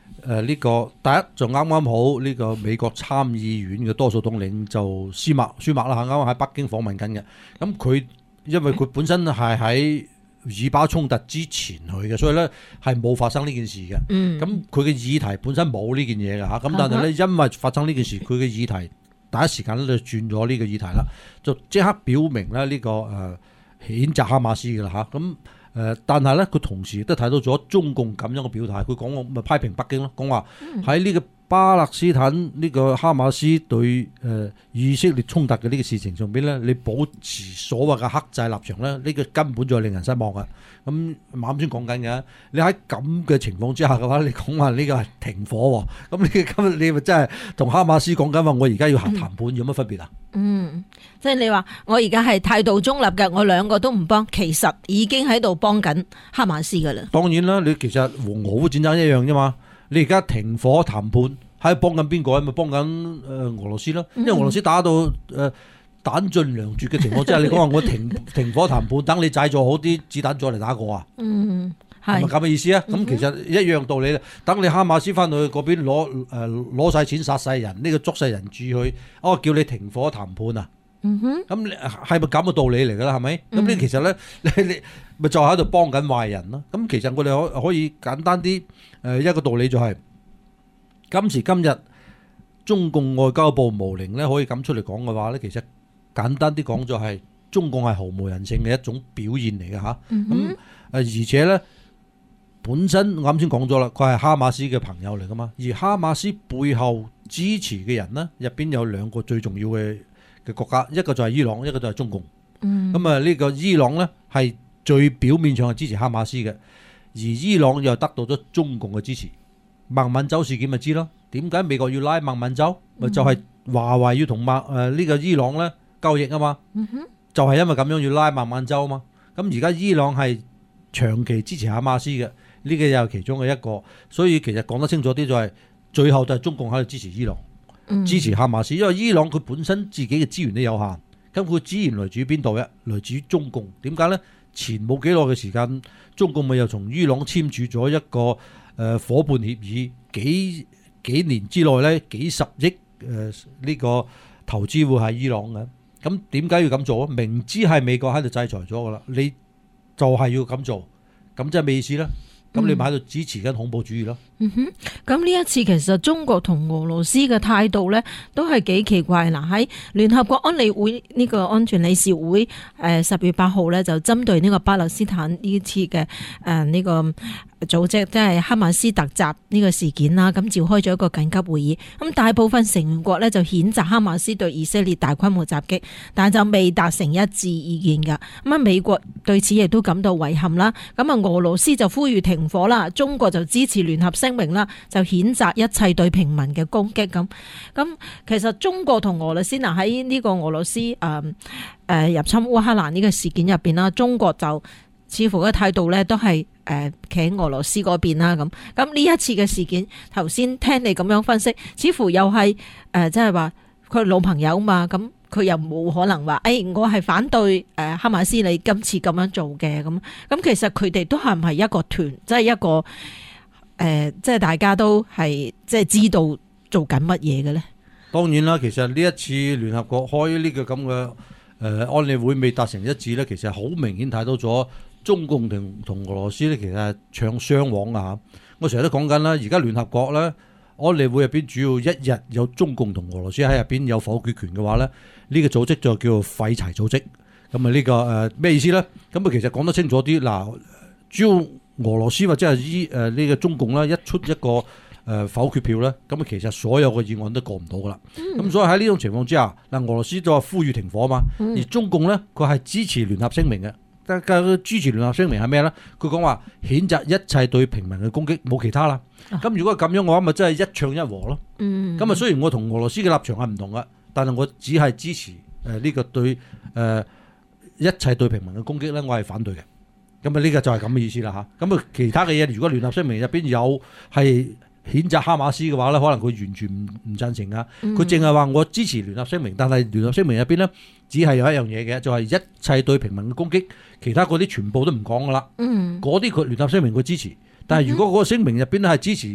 S6: 呢個第一就啱啱好呢個美國參議院嘅多數黨領就舒默啦嚇，啱啱喺北京訪問緊嘅。咁佢因為佢本身係喺以巴衝突之前去嘅，所以咧係冇發生呢件事嘅。咁佢嘅議題本身冇呢件嘢嘅嚇，咁但係咧因為發生呢件事，佢嘅議題第一時間咧就轉咗呢個議題啦，就即刻表明咧呢個譴責哈馬斯嘅啦嚇。咁但係咧，佢同時都睇到咗中共咁樣嘅表態，佢講我咪批評北京咯，講話喺呢個巴勒斯坦呢個哈馬斯對以色列衝突嘅呢個事情上邊咧，你保持所謂嘅克制立場咧，呢個根本就係令人失望嘅。咁啱先講緊嘅，你喺咁嘅情況之下嘅話，你講話呢個係停火喎，咁你今日你咪真係同哈馬斯講緊話，我而家要談判有乜分別啊？
S5: 即係你話我而家係態度中立嘅，我兩個都唔幫，其實已經喺度幫緊哈馬斯噶啦。當
S6: 然啦，你其實和俄烏戰爭一樣啫嘛。你而家停火談判係幫緊邊個？咪幫緊俄羅斯咯。因為俄羅斯打到彈盡糧絕嘅情況之下，你講話我停火談判，等你製造好啲子彈再嚟打過啊？係咪咁嘅意思啊？咁其實一樣道理啦。等你哈馬斯翻到去嗰邊攞晒錢殺晒人，呢個捉晒人質去，叫你停火談判啊？咁你係咪咁嘅道理嚟噶啦？係咪？咁你其實咧，你咪就喺度幫緊壞人咯。咁其實我哋可以簡單啲一個道理就係，今時今日中共外交部毛寧咧可以咁出嚟講嘅話咧，其實簡單啲講就係中共係毫無人性嘅一種表現嚟嘅吓。咁而且咧本身我啱先講咗啦，佢係哈馬斯嘅朋友嚟噶嘛。而哈馬斯背後支持嘅人呢，入邊有兩個最重要嘅國家，一個就係伊朗，一個就係中共。咁啊呢個伊朗呢係最表面上係支持哈馬斯嘅，而伊朗又得到咗中共嘅支持。孟晚舟事件咪知咯？點解美國要拉孟晚舟？咪就係華為要同呢個伊朗呢交易啊嘛。就係因為咁樣要拉孟晚舟啊嘛。咁而家伊朗係長期支持哈馬斯嘅，呢個又係其中嘅一個。所以其實講得清楚啲就係最後就係中共喺度支持伊朗。支持哈馬斯，因為伊朗佢本身自己嘅資源都有限，咁佢資源來自於邊度嘅？來自於中共。點解呢？前冇幾耐嘅時間，中共咪又同伊朗簽署咗一個伙伴協議，幾年之內呢，幾十億呢個投資會喺伊朗嘅。咁點解要咁做啊？明知係美國喺度制裁咗噶啦，你就係要咁做，咁即係咩意思呢？咁你咪喺度支持緊恐怖主義咯？
S5: 咁呢一次其實中國同俄羅斯嘅態度呢都係幾奇怪。嗱，喺聯合國安理會呢個安全理事會10月8號呢就針對呢個巴勒斯坦呢次嘅呢個組織，即係哈馬斯突襲呢個事件啦，咁召開咗一個緊急會議。咁大部分成員國呢就譴責哈馬斯對以色列大規模襲擊，但係就未達成一致意見噶。咁啊，美國對此亦都感到遺憾啦。咁啊，俄羅斯就呼籲停火啦，中國就支持聯合聲明啦，就譴責一切對平民嘅攻擊咁。咁其實中國同俄羅斯嗱喺呢個俄羅斯入侵烏克蘭呢個事件入邊啦，中國就似乎嘅態度咧都係企喺俄羅斯嗰邊啦咁。咁呢一次嘅事件，頭先聽你咁樣分析，似乎又係即係話佢老朋友嘛，咁佢又冇可能話我係反對哈馬斯你今次咁樣做嘅咁。咁其實佢哋都係唔係一個團，即係一個即係大家都係即係知道做緊乜嘢嘅咧？
S6: 當然啦，其實呢一次聯合國開呢個咁嘅安理會未達成一致咧，其實好明顯睇到咗中共同俄羅斯咧，其實係唱雙簧啊！我成日都講緊啦，而家聯合國咧安理會入邊主要一日有中共同俄羅斯喺入邊有否決權嘅話咧，呢個組織就叫做廢柴組織。咁啊呢個咩意思咧？咁啊其實講得清楚啲嗱，主要俄羅斯或者係呢個中共啦，一出一個否決票咧，咁啊其實所有嘅議案都過唔到噶啦。咁所以喺呢種情況之下，嗱俄羅斯都話呼籲停火啊嘛，而中共咧佢係支持聯合聲明嘅。但係支持聯合聲明係咩咧？佢講話譴責一切對平民嘅攻擊，冇其他啦。咁如果係咁樣嘅話，咪真係一唱一和咯。咁啊雖然我同俄羅斯嘅立場係唔同嘅，但係我只係支持呢個對一切對平民嘅攻擊咧，我係反對嘅。咁啊呢個就係咁嘅意思啦嚇。咁啊其他嘅嘢，如果聯合聲明入邊有係譴責哈馬斯嘅話咧，可能佢完全唔贊成啊。佢淨係話我支持聯合聲明，但係聯合聲明入邊咧，只係有一樣嘢嘅，就係一切對平民嘅攻擊，其他嗰啲全部都唔講噶啦。嗰啲佢聯合聲明佢支持，但係如果嗰個聲明入邊咧係支持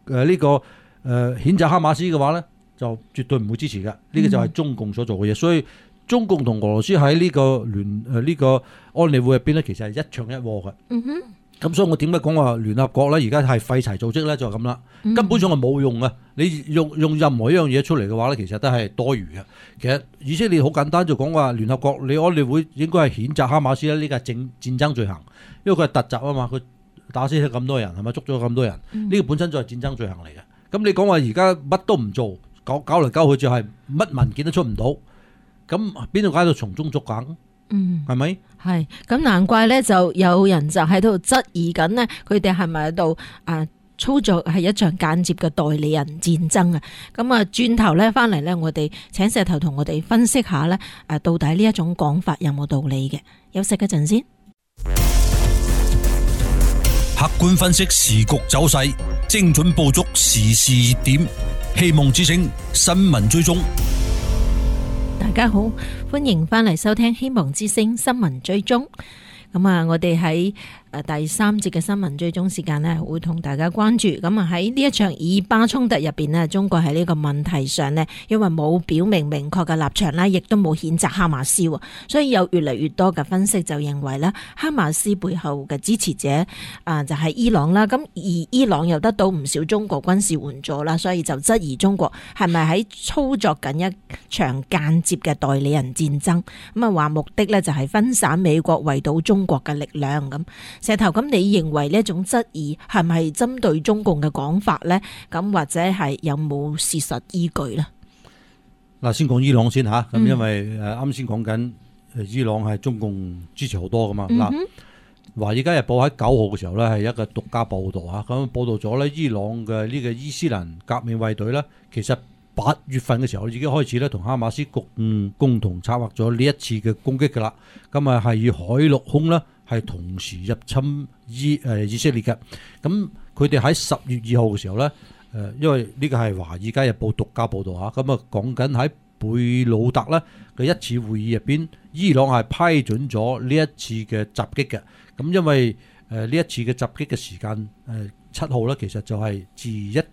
S6: 呢個譴責哈馬斯嘅話咧，就絕對唔會支持嘅。呢個就係中共所做嘅嘢，所以中共同俄羅斯喺呢個呢個安理會入邊咧，其實係一唱一和嘅。咁所以我點解講話聯合國咧而家係廢柴組織咧，就係咁啦，根本上係冇用嘅。你用任何一樣嘢出嚟嘅話咧，其實都係多餘嘅。其實以色列好簡單就講話聯合國你安理會應該係譴責哈馬斯咧，呢個係戰爭罪行，因為佢係突襲啊嘛，佢打死咗咁多人係咪？捉咗咁多人，呢個本身就係戰爭罪行嚟嘅。咁你講話而家乜都唔做，搞嚟搞去就係乜文件都出唔到，咁邊度解到從中作梗？係咪？
S5: 係咁難怪咧，就有人就喺度質疑緊呢，佢哋係咪喺度操作係一場間接嘅代理人戰爭啊？咁啊，轉頭咧翻嚟咧，我哋請石頭同我哋分析下咧，到底呢一種講法有冇道理嘅？休息一陣先。
S4: 客觀分析時局走勢，精準捕捉時事熱點，希望之聲新聞追蹤。
S5: 大家好，歡迎翻嚟收聽希望之聲新聞追蹤。咁啊，我哋喺第三節嘅新聞追蹤時間呢，會同大家關注。咁啊，喺呢一場以巴衝突入邊呢，中國喺呢個問題上呢，因為冇表明明確嘅立場啦，亦都冇譴責哈馬斯，所以有越嚟越多嘅分析就認為呢，哈馬斯背後嘅支持者就係伊朗啦。咁而伊朗又得到唔少中國軍事援助啦，所以就質疑中國係咪喺操作緊一場間接嘅代理人戰爭。咁啊，話目的呢，就係分散美國圍堵中國嘅力量咁。石頭，咁你認為呢一種質疑係咪針對中共嘅講法呢？咁或者係有冇事實依據呢？
S6: 嗱，先講伊朗先吓，咁因為啱先講緊伊朗係中共支持好多噶嘛。嗱，華爾街日報喺9號嘅時候呢，係一個獨家報道吓，咁報道咗呢，伊朗嘅呢個伊斯蘭革命衛隊呢，其實8月份嘅時候已經開始咧同哈馬斯共同策劃咗呢一次嘅攻擊噶啦，咁啊係以海陸空啦。係同時入侵以色列嘅，咁佢哋喺10月2號嘅時候咧，因為呢個係華爾街日報獨家報導嚇，咁啊講緊喺貝魯特咧嘅一次會議入邊，伊朗係批准咗呢一次嘅襲擊嘅，咁因為呢一次嘅襲擊嘅時間7號咧，其實就係自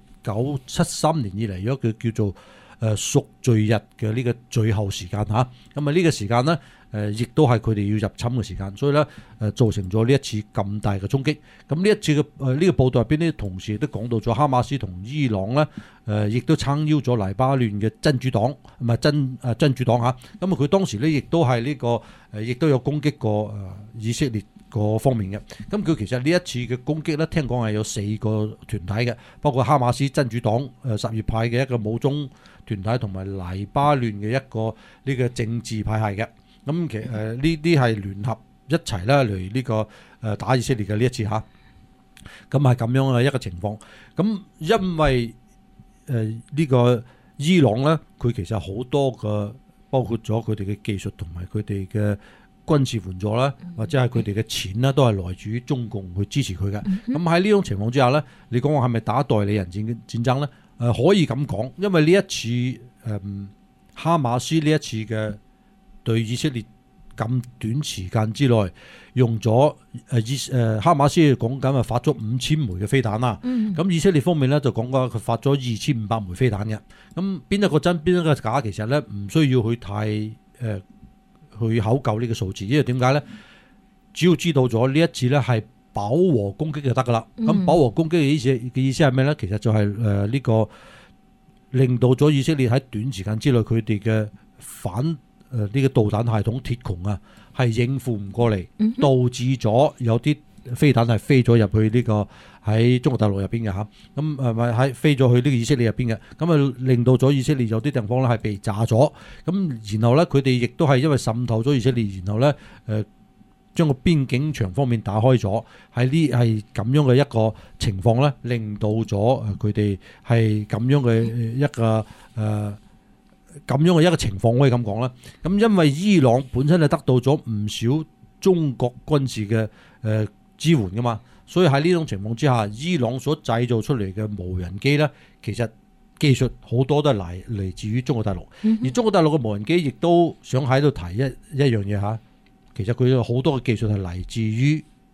S6: 1973年以嚟一個叫做贖罪日嘅呢個最後時間嚇，咁啊呢個時間咧。亦都係佢哋要入侵嘅時間，所以咧造成咗呢一次咁大嘅衝擊。咁呢一次嘅呢個報道入邊呢，同時亦都講到咗哈馬斯同伊朗咧，亦都撐腰咗黎巴嫩嘅真主黨，唔係真主黨嚇。咁啊佢當時咧亦都係呢個亦都有攻擊過以色列個方面嘅。咁佢其實呢一次嘅攻擊咧，聽講係有4個團體嘅，包括哈馬斯真主黨什葉派嘅一個武裝團體，同埋黎巴嫩嘅一個呢個政治派系嘅。咁其實呢啲係聯合一齊啦嚟呢個打以色列嘅呢一次嚇，咁係咁樣嘅一個情況。咁因為呢個伊朗咧，佢其實好多嘅包括咗佢哋嘅技術同埋佢哋嘅軍事援助啦，或者係佢哋嘅錢啦，都係來自於中共去支持佢嘅。咁喺呢種情況之下咧，你講話係咪打代理人戰爭咧？可以咁講，因為呢一次哈馬斯呢一次嘅。對以色列咁短時間之內用咗哈馬斯講緊發咗5000枚嘅飛彈啦，咁以色列方面咧就講緊佢發咗2500枚飛彈嘅，咁邊一個真邊一個假，其實咧唔需要去太去考究呢個數字，因為點解咧？只要知道咗呢一次咧係飽和攻擊就得噶啦。咁飽和攻擊嘅意思係咩咧？其實就係呢個令到咗以色列喺短時間之內佢哋嘅反呢個導彈系統鐵穹啊，係應付唔過嚟，導致咗有啲飛彈係飛咗入去呢個喺中國大陸入邊嘅嚇，咁咪喺飛咗去呢個以色列入邊嘅，咁啊令到咗以色列有啲地方咧係被炸咗，咁然後咧佢哋亦都係因為滲透咗以色列，然後咧將個邊境牆方面打開咗，係咁樣嘅一個情況咧，令到咗佢哋係咁樣嘅一個咁樣嘅一個情況可以咁講啦。咁因為伊朗本身係得到咗唔少中國軍事嘅支援噶嘛，所以喺呢種情況之下，伊朗所製造出嚟嘅無人機咧，其實技術好多都係嚟自於中國大陸。而中國大陸嘅無人機亦都想喺度提一樣嘢嚇，其實佢有好多嘅技術係嚟自於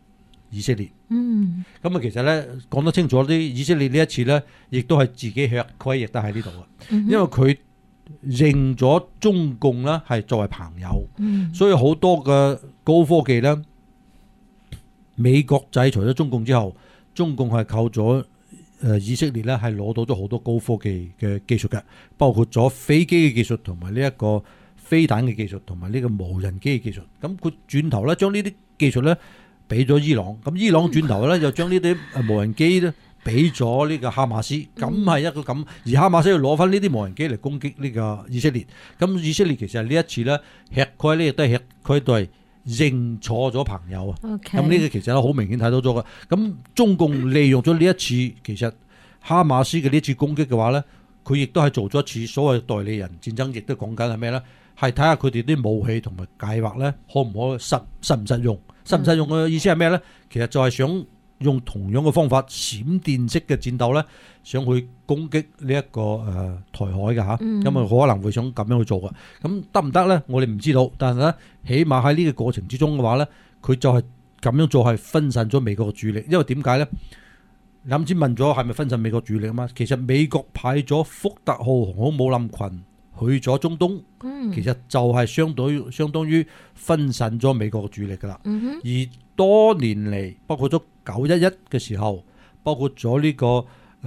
S6: 以色列。
S5: 咁
S6: 其實咧講得清楚啲，以色列呢一次咧，亦都係自己吃虧，亦都喺呢度嘅，因為佢認咗中共咧係作為朋友，所以好多嘅高科技咧，美國制裁咗中共之後，中共係靠咗以色列咧係攞到咗好多高科技嘅技術嘅，包括咗飛機嘅技術同埋呢一個飛彈嘅技術同埋呢個無人機嘅技術。咁佢轉頭咧將呢啲技術咧俾咗伊朗，咁伊朗轉頭咧就將呢啲無人機咧俾咗呢個哈馬斯，咁係一個咁，而哈馬斯要攞翻呢啲無人機嚟攻擊呢個以色列。咁以色列其實呢一次咧吃虧呢亦都係吃虧，都係認錯咗朋友啊。咁呢個其實咧好明顯睇到咗嘅。咁中共利用咗呢一次，其實哈馬斯嘅呢次攻擊嘅話咧，佢亦都係做咗一次所謂代理人戰爭，亦都講緊係咩咧？係睇下佢哋啲武器同埋計劃咧，可唔可以實唔實用？實唔實用嘅意思係咩咧？其實就係想用同樣嘅方法，閃電式嘅戰鬥咧，想去攻擊呢一個台海嘅嚇，咁可能會想咁樣去做嘅。咁得唔得咧？我哋唔知道，但係咧，起碼喺呢個過程之中嘅話咧，佢就係咁樣做係分散咗美國嘅注意力。因為點解咧？你啱先問咗係咪分散美國注意力啊嘛？其實美國派咗福特號航空母艦群去咗中東，其實就係相當於分散咗美國嘅注意力噶啦。而多年嚟，包括咗911嘅時候，包括咗呢個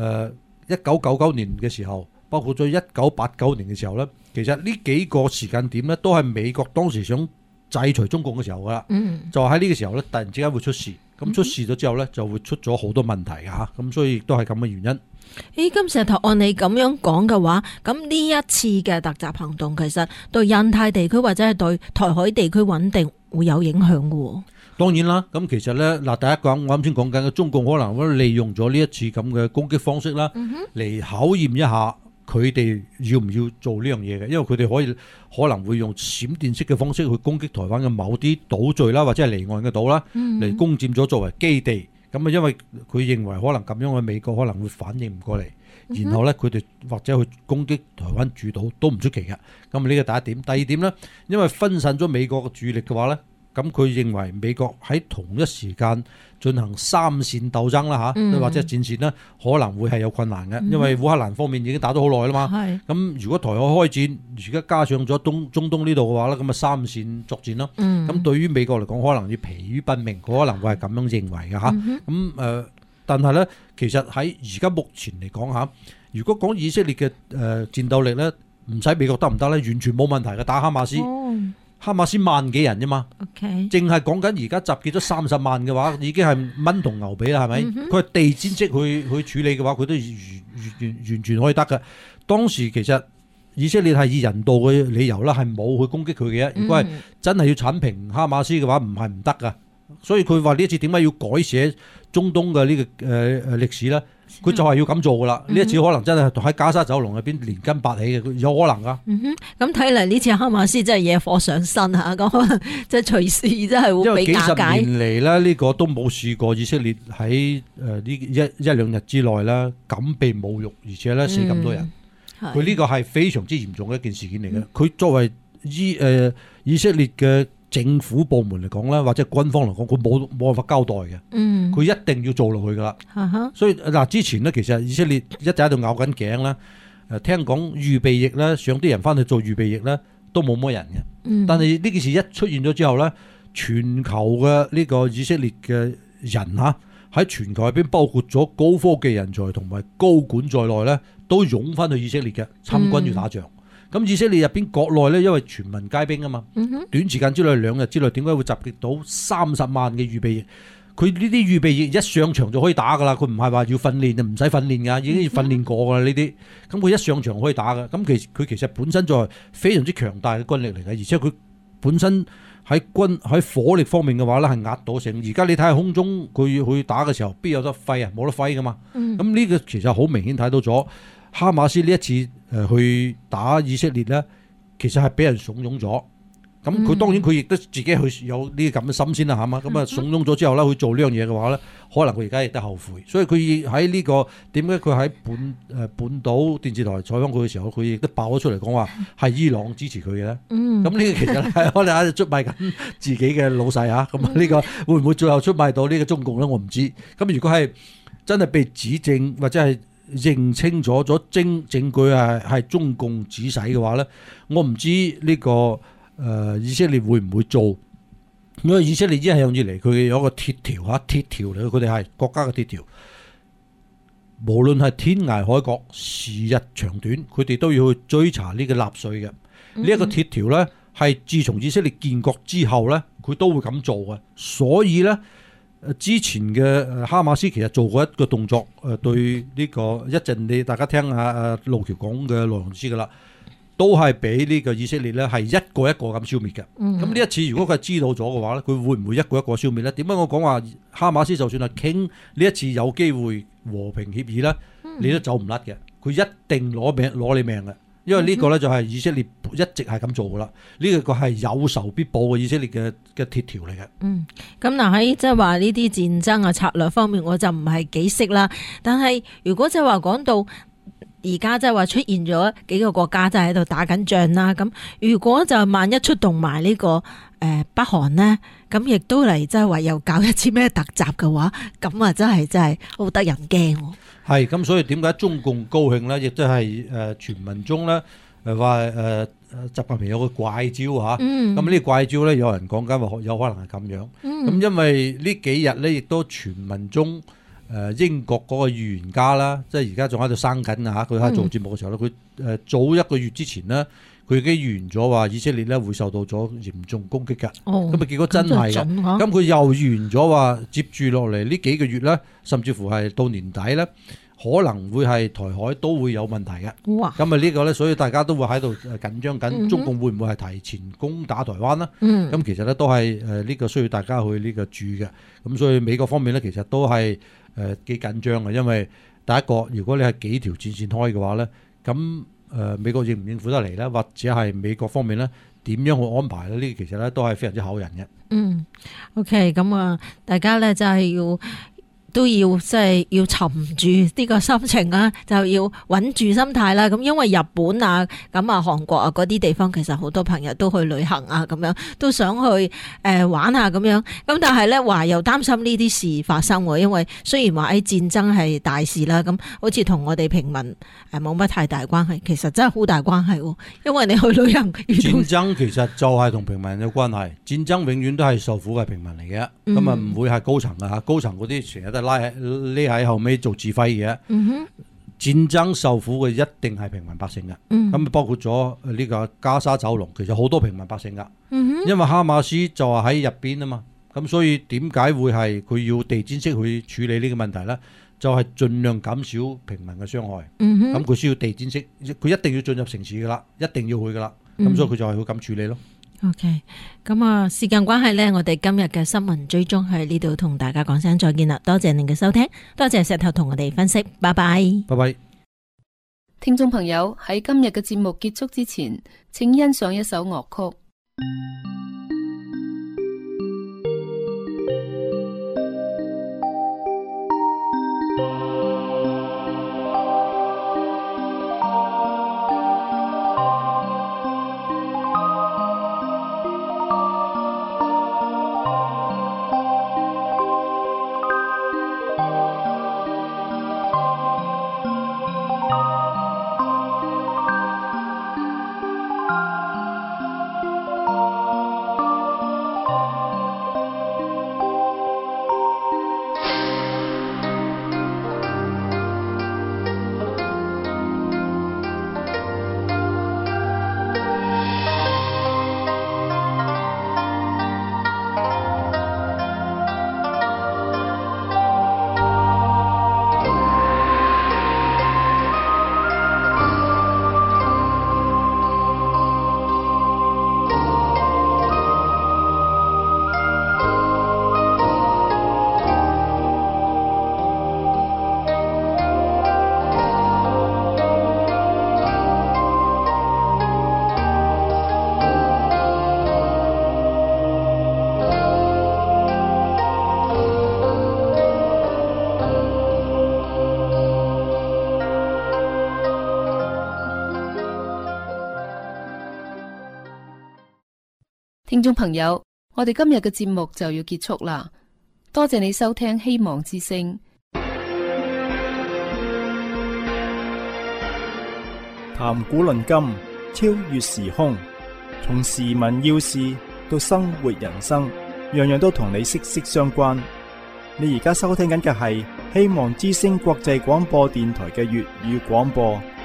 S6: 1999年嘅時候，包括咗1989年嘅時候咧，其實呢幾個時間點咧，都係美國當時想制裁中共嘅時候噶啦。就喺呢個時候咧，突然之間會出事，咁出事咗之後咧，就會出咗好多問題㗎嚇，咁所以亦都係咁嘅原因。
S5: 金石頭，按你咁樣講嘅話，咁呢一次嘅突襲行動，其實對印太地區或者係對台海地區穩定會有影響嘅喎。
S6: 當然啦，咁其實咧嗱，第一個我啱先講緊嘅中共可能會利用咗呢一次咁嘅攻擊方式啦，嚟考驗一下佢哋要唔要做呢樣嘢嘅，因為佢哋可能會用閃電式嘅方式去攻擊台灣嘅某啲島嶼啦，或者係離岸嘅島啦，嚟攻佔咗作為基地。咁啊，因為佢認為可能咁樣嘅美國可能會反應唔過嚟，然後咧佢哋或者去攻擊台灣主島都唔出奇嘅。咁啊，呢個第一點。第二點咧，因為分散咗美國嘅注意力嘅話咧，咁佢認為美國喺同一時間進行三線鬥爭啦嚇，或者戰線呢，可能會係有困難嘅，因為烏克蘭方面已經打咗好耐啦嘛。咁如果台海開戰，而家加上咗中東呢度嘅話咧，咁啊三線作戰咯。咁對於美國嚟講，可能要疲於奔命，佢可能會係咁樣認為嘅嚇。咁但係咧，其實喺而家目前嚟講嚇，如果講以色列嘅戰鬥力咧，唔使美國得唔得咧？完全冇問題嘅，打哈馬斯。哈馬斯萬幾人啫嘛，淨係講緊而家集結咗30萬嘅話，已經係蚊同牛比啦，係咪？佢係地毯式去處理嘅話，佢都完全可以得嘅。當時其實以色列係以人道嘅理由啦，係冇去攻擊佢嘅。如果係真係要剷平哈馬斯嘅話，唔係唔得噶。所以佢話呢一次點解要改寫中東嘅呢個歷史咧？佢就係要咁做噶啦。呢一次可能真係喺加沙走廊入邊連根拔起嘅，有可能噶。
S5: 咁睇嚟呢次哈馬斯真係惹火上身嚇，咁可能即係隨時真係會被瓦解。因為幾十年嚟咧，呢個都冇試過以色列喺呢一兩日之內咧咁被侮辱，而且咧死咁多人。佢呢個係非常之嚴重嘅一件事件嚟嘅。佢作為以色列嘅政府部門嚟講咧，或者軍方嚟講，佢冇辦法交代嘅。佢一定要做落去噶啦。所以嗱，之前咧其實以色列一直喺度咬緊頸啦。聽講預備役咧，上啲人翻去做預備役咧，都冇乜人嘅。但係呢件事一出現咗之後咧，全球嘅呢個以色列嘅人嚇喺全球入邊，包括咗高科技人才同埋高管在內咧，都湧翻去以色列嘅參軍要打仗。咁以色列入邊國內咧，因為全民皆兵啊嘛，短時間之內2日之內，點解會集結到30萬嘅預備役？佢呢啲預備役一上場就可以打噶啦，佢唔係話要訓練就唔使訓練噶，已經要訓練過噶啦呢啲。咁佢一上場可以打噶，咁佢其實本身就係非常之強大嘅軍力嚟嘅，而且佢本身喺火力方面嘅話咧係壓倒性。而家你睇下空中佢去打嘅時候，邊有得揮啊？冇得揮噶嘛。咁呢個其實好明顯睇到咗。哈馬斯呢一次去打以色列咧，其實係俾人慫恿咗。咁
S6: 咁佢當然佢亦都自己去有呢咁嘅心先啦，係嘛？咁啊慫恿咗之後咧，去做呢樣嘢嘅話咧，可能佢而家亦都後悔。所以佢喺呢個點解佢喺本島電視台採訪佢嘅時候，佢亦都爆咗出嚟講話係伊朗支持佢嘅咧。咁呢個其實係我哋喺度出賣緊自己嘅老細嚇。咁呢個會唔會最後出賣到呢個中共咧？我唔知。咁如果係真係被指證或者係認清咗證據係中共指使嘅話咧，我唔知呢個以色列會唔會做？因為以色列一向以嚟佢有一個鐵條嚇，鐵條嚟，佢哋係國家嘅鐵條。無論係天涯海角、時日長短，佢哋都要去追查呢個納稅嘅。呢一個鐵條咧，係自從以色列建國之後咧，佢都會咁做嘅。所以咧，之前嘅哈馬斯其實做過一個動作，對呢個一陣大家聽下路橋講嘅內容就知噶啦。都係俾呢個以色列咧係一個一個咁消滅嘅。咁呢一次如果佢係知道咗嘅話咧，佢會唔會一個一個消滅咧？點解我講話哈馬斯就算係傾呢一次有機會和平協議咧，你都走唔甩嘅。佢一定攞你命嘅，因為呢個咧就係以色列一直係咁做噶啦。呢個係有仇必報嘅以色列嘅鐵條嚟嘅。
S5: 咁嗱喺即係話呢啲戰爭啊策略方面，我就唔係幾識啦。但係如果即係話講到而家即係話出現咗幾個國家就喺度打緊仗啦，咁如果就萬一出動埋呢個北韓呢，咁亦都嚟即係話又搞一次咩突襲嘅話，咁啊真係好得人驚。
S6: 係咁，所以點解中共高興呢？亦都係傳聞中呢話習近平有個怪招嚇。咁呢個怪招呢，有人講緊話有可能係咁樣。咁因為呢幾日呢，亦都傳聞中。英國嗰個預言家啦，即係而家仲喺度生緊啊！佢喺做節目嘅時候咧，佢早一個月之前呢，佢已經預言咗話以色列咧會受到咗嚴重攻擊㗎。咁啊結果真係嘅。咁佢又預言咗話，接住落嚟呢幾個月咧，甚至乎係到年底咧，可能會係台海都會有問題嘅。咁啊呢個咧，所以大家都會喺度緊張緊，中共會唔會係提前攻打台灣呢？咁其實咧都係呢個需要大家去呢個注嘅。咁所以美國方面咧，其實都係幾緊張嘅，因為第一個，如果你係幾條戰線開嘅話咧，咁美國應唔應付得嚟咧？或者係美國方面咧點樣去安排咧？呢其實咧都係非常之考人嘅。
S5: OK， 咁啊，大家咧就係都要即係要沉住呢個心情啊，就要穩住心態啦。咁因為日本啊、咁啊韓國啊嗰啲地方，其實好多朋友都去旅行啊，咁樣都想去玩下咁樣。咁但係咧話又擔心呢啲事發生，因為雖然話戰爭係大事啦，咁好似同我哋平民冇乜太大關係，其實真係好大關係。因為你去旅行，
S6: 戰爭其實就係同平民有關係。戰爭永遠都係受苦嘅平民嚟嘅，咁啊唔會係高層啊嚇，高層嗰啲成日都匿喺後尾做指揮嘅。戰爭受苦嘅一定係平民百姓嘅。咁包括咗呢個加沙走廊，其實好多平民百姓噶。因為哈馬斯就係喺入邊啊嘛，咁所以點解會係佢要地毯式去處理呢個問題呢？就係盡量減少平民嘅傷害。咁佢需要地毯式，佢一定要進入城市噶啦，一定要去噶啦。咁所以佢就係會咁處理咯。
S5: OK， 咁啊，時間關係呢，我哋今日嘅新聞追蹤喺呢度同大家講聲再見啦。多謝您嘅收聽，多謝石頭同我哋分析，拜拜。
S6: 拜拜。
S2: 聽眾朋友，喺今日嘅節目結束之前，請欣賞一首樂曲。 聽眾朋友，我哋今日嘅節目就要結束啦，多謝你收聽希望之聲。
S1: 談古論今，超越時空，從時聞要事到生活人生，樣樣都同你息息相關。你而家收聽緊嘅係希望之聲國際廣播電台嘅粵語廣播。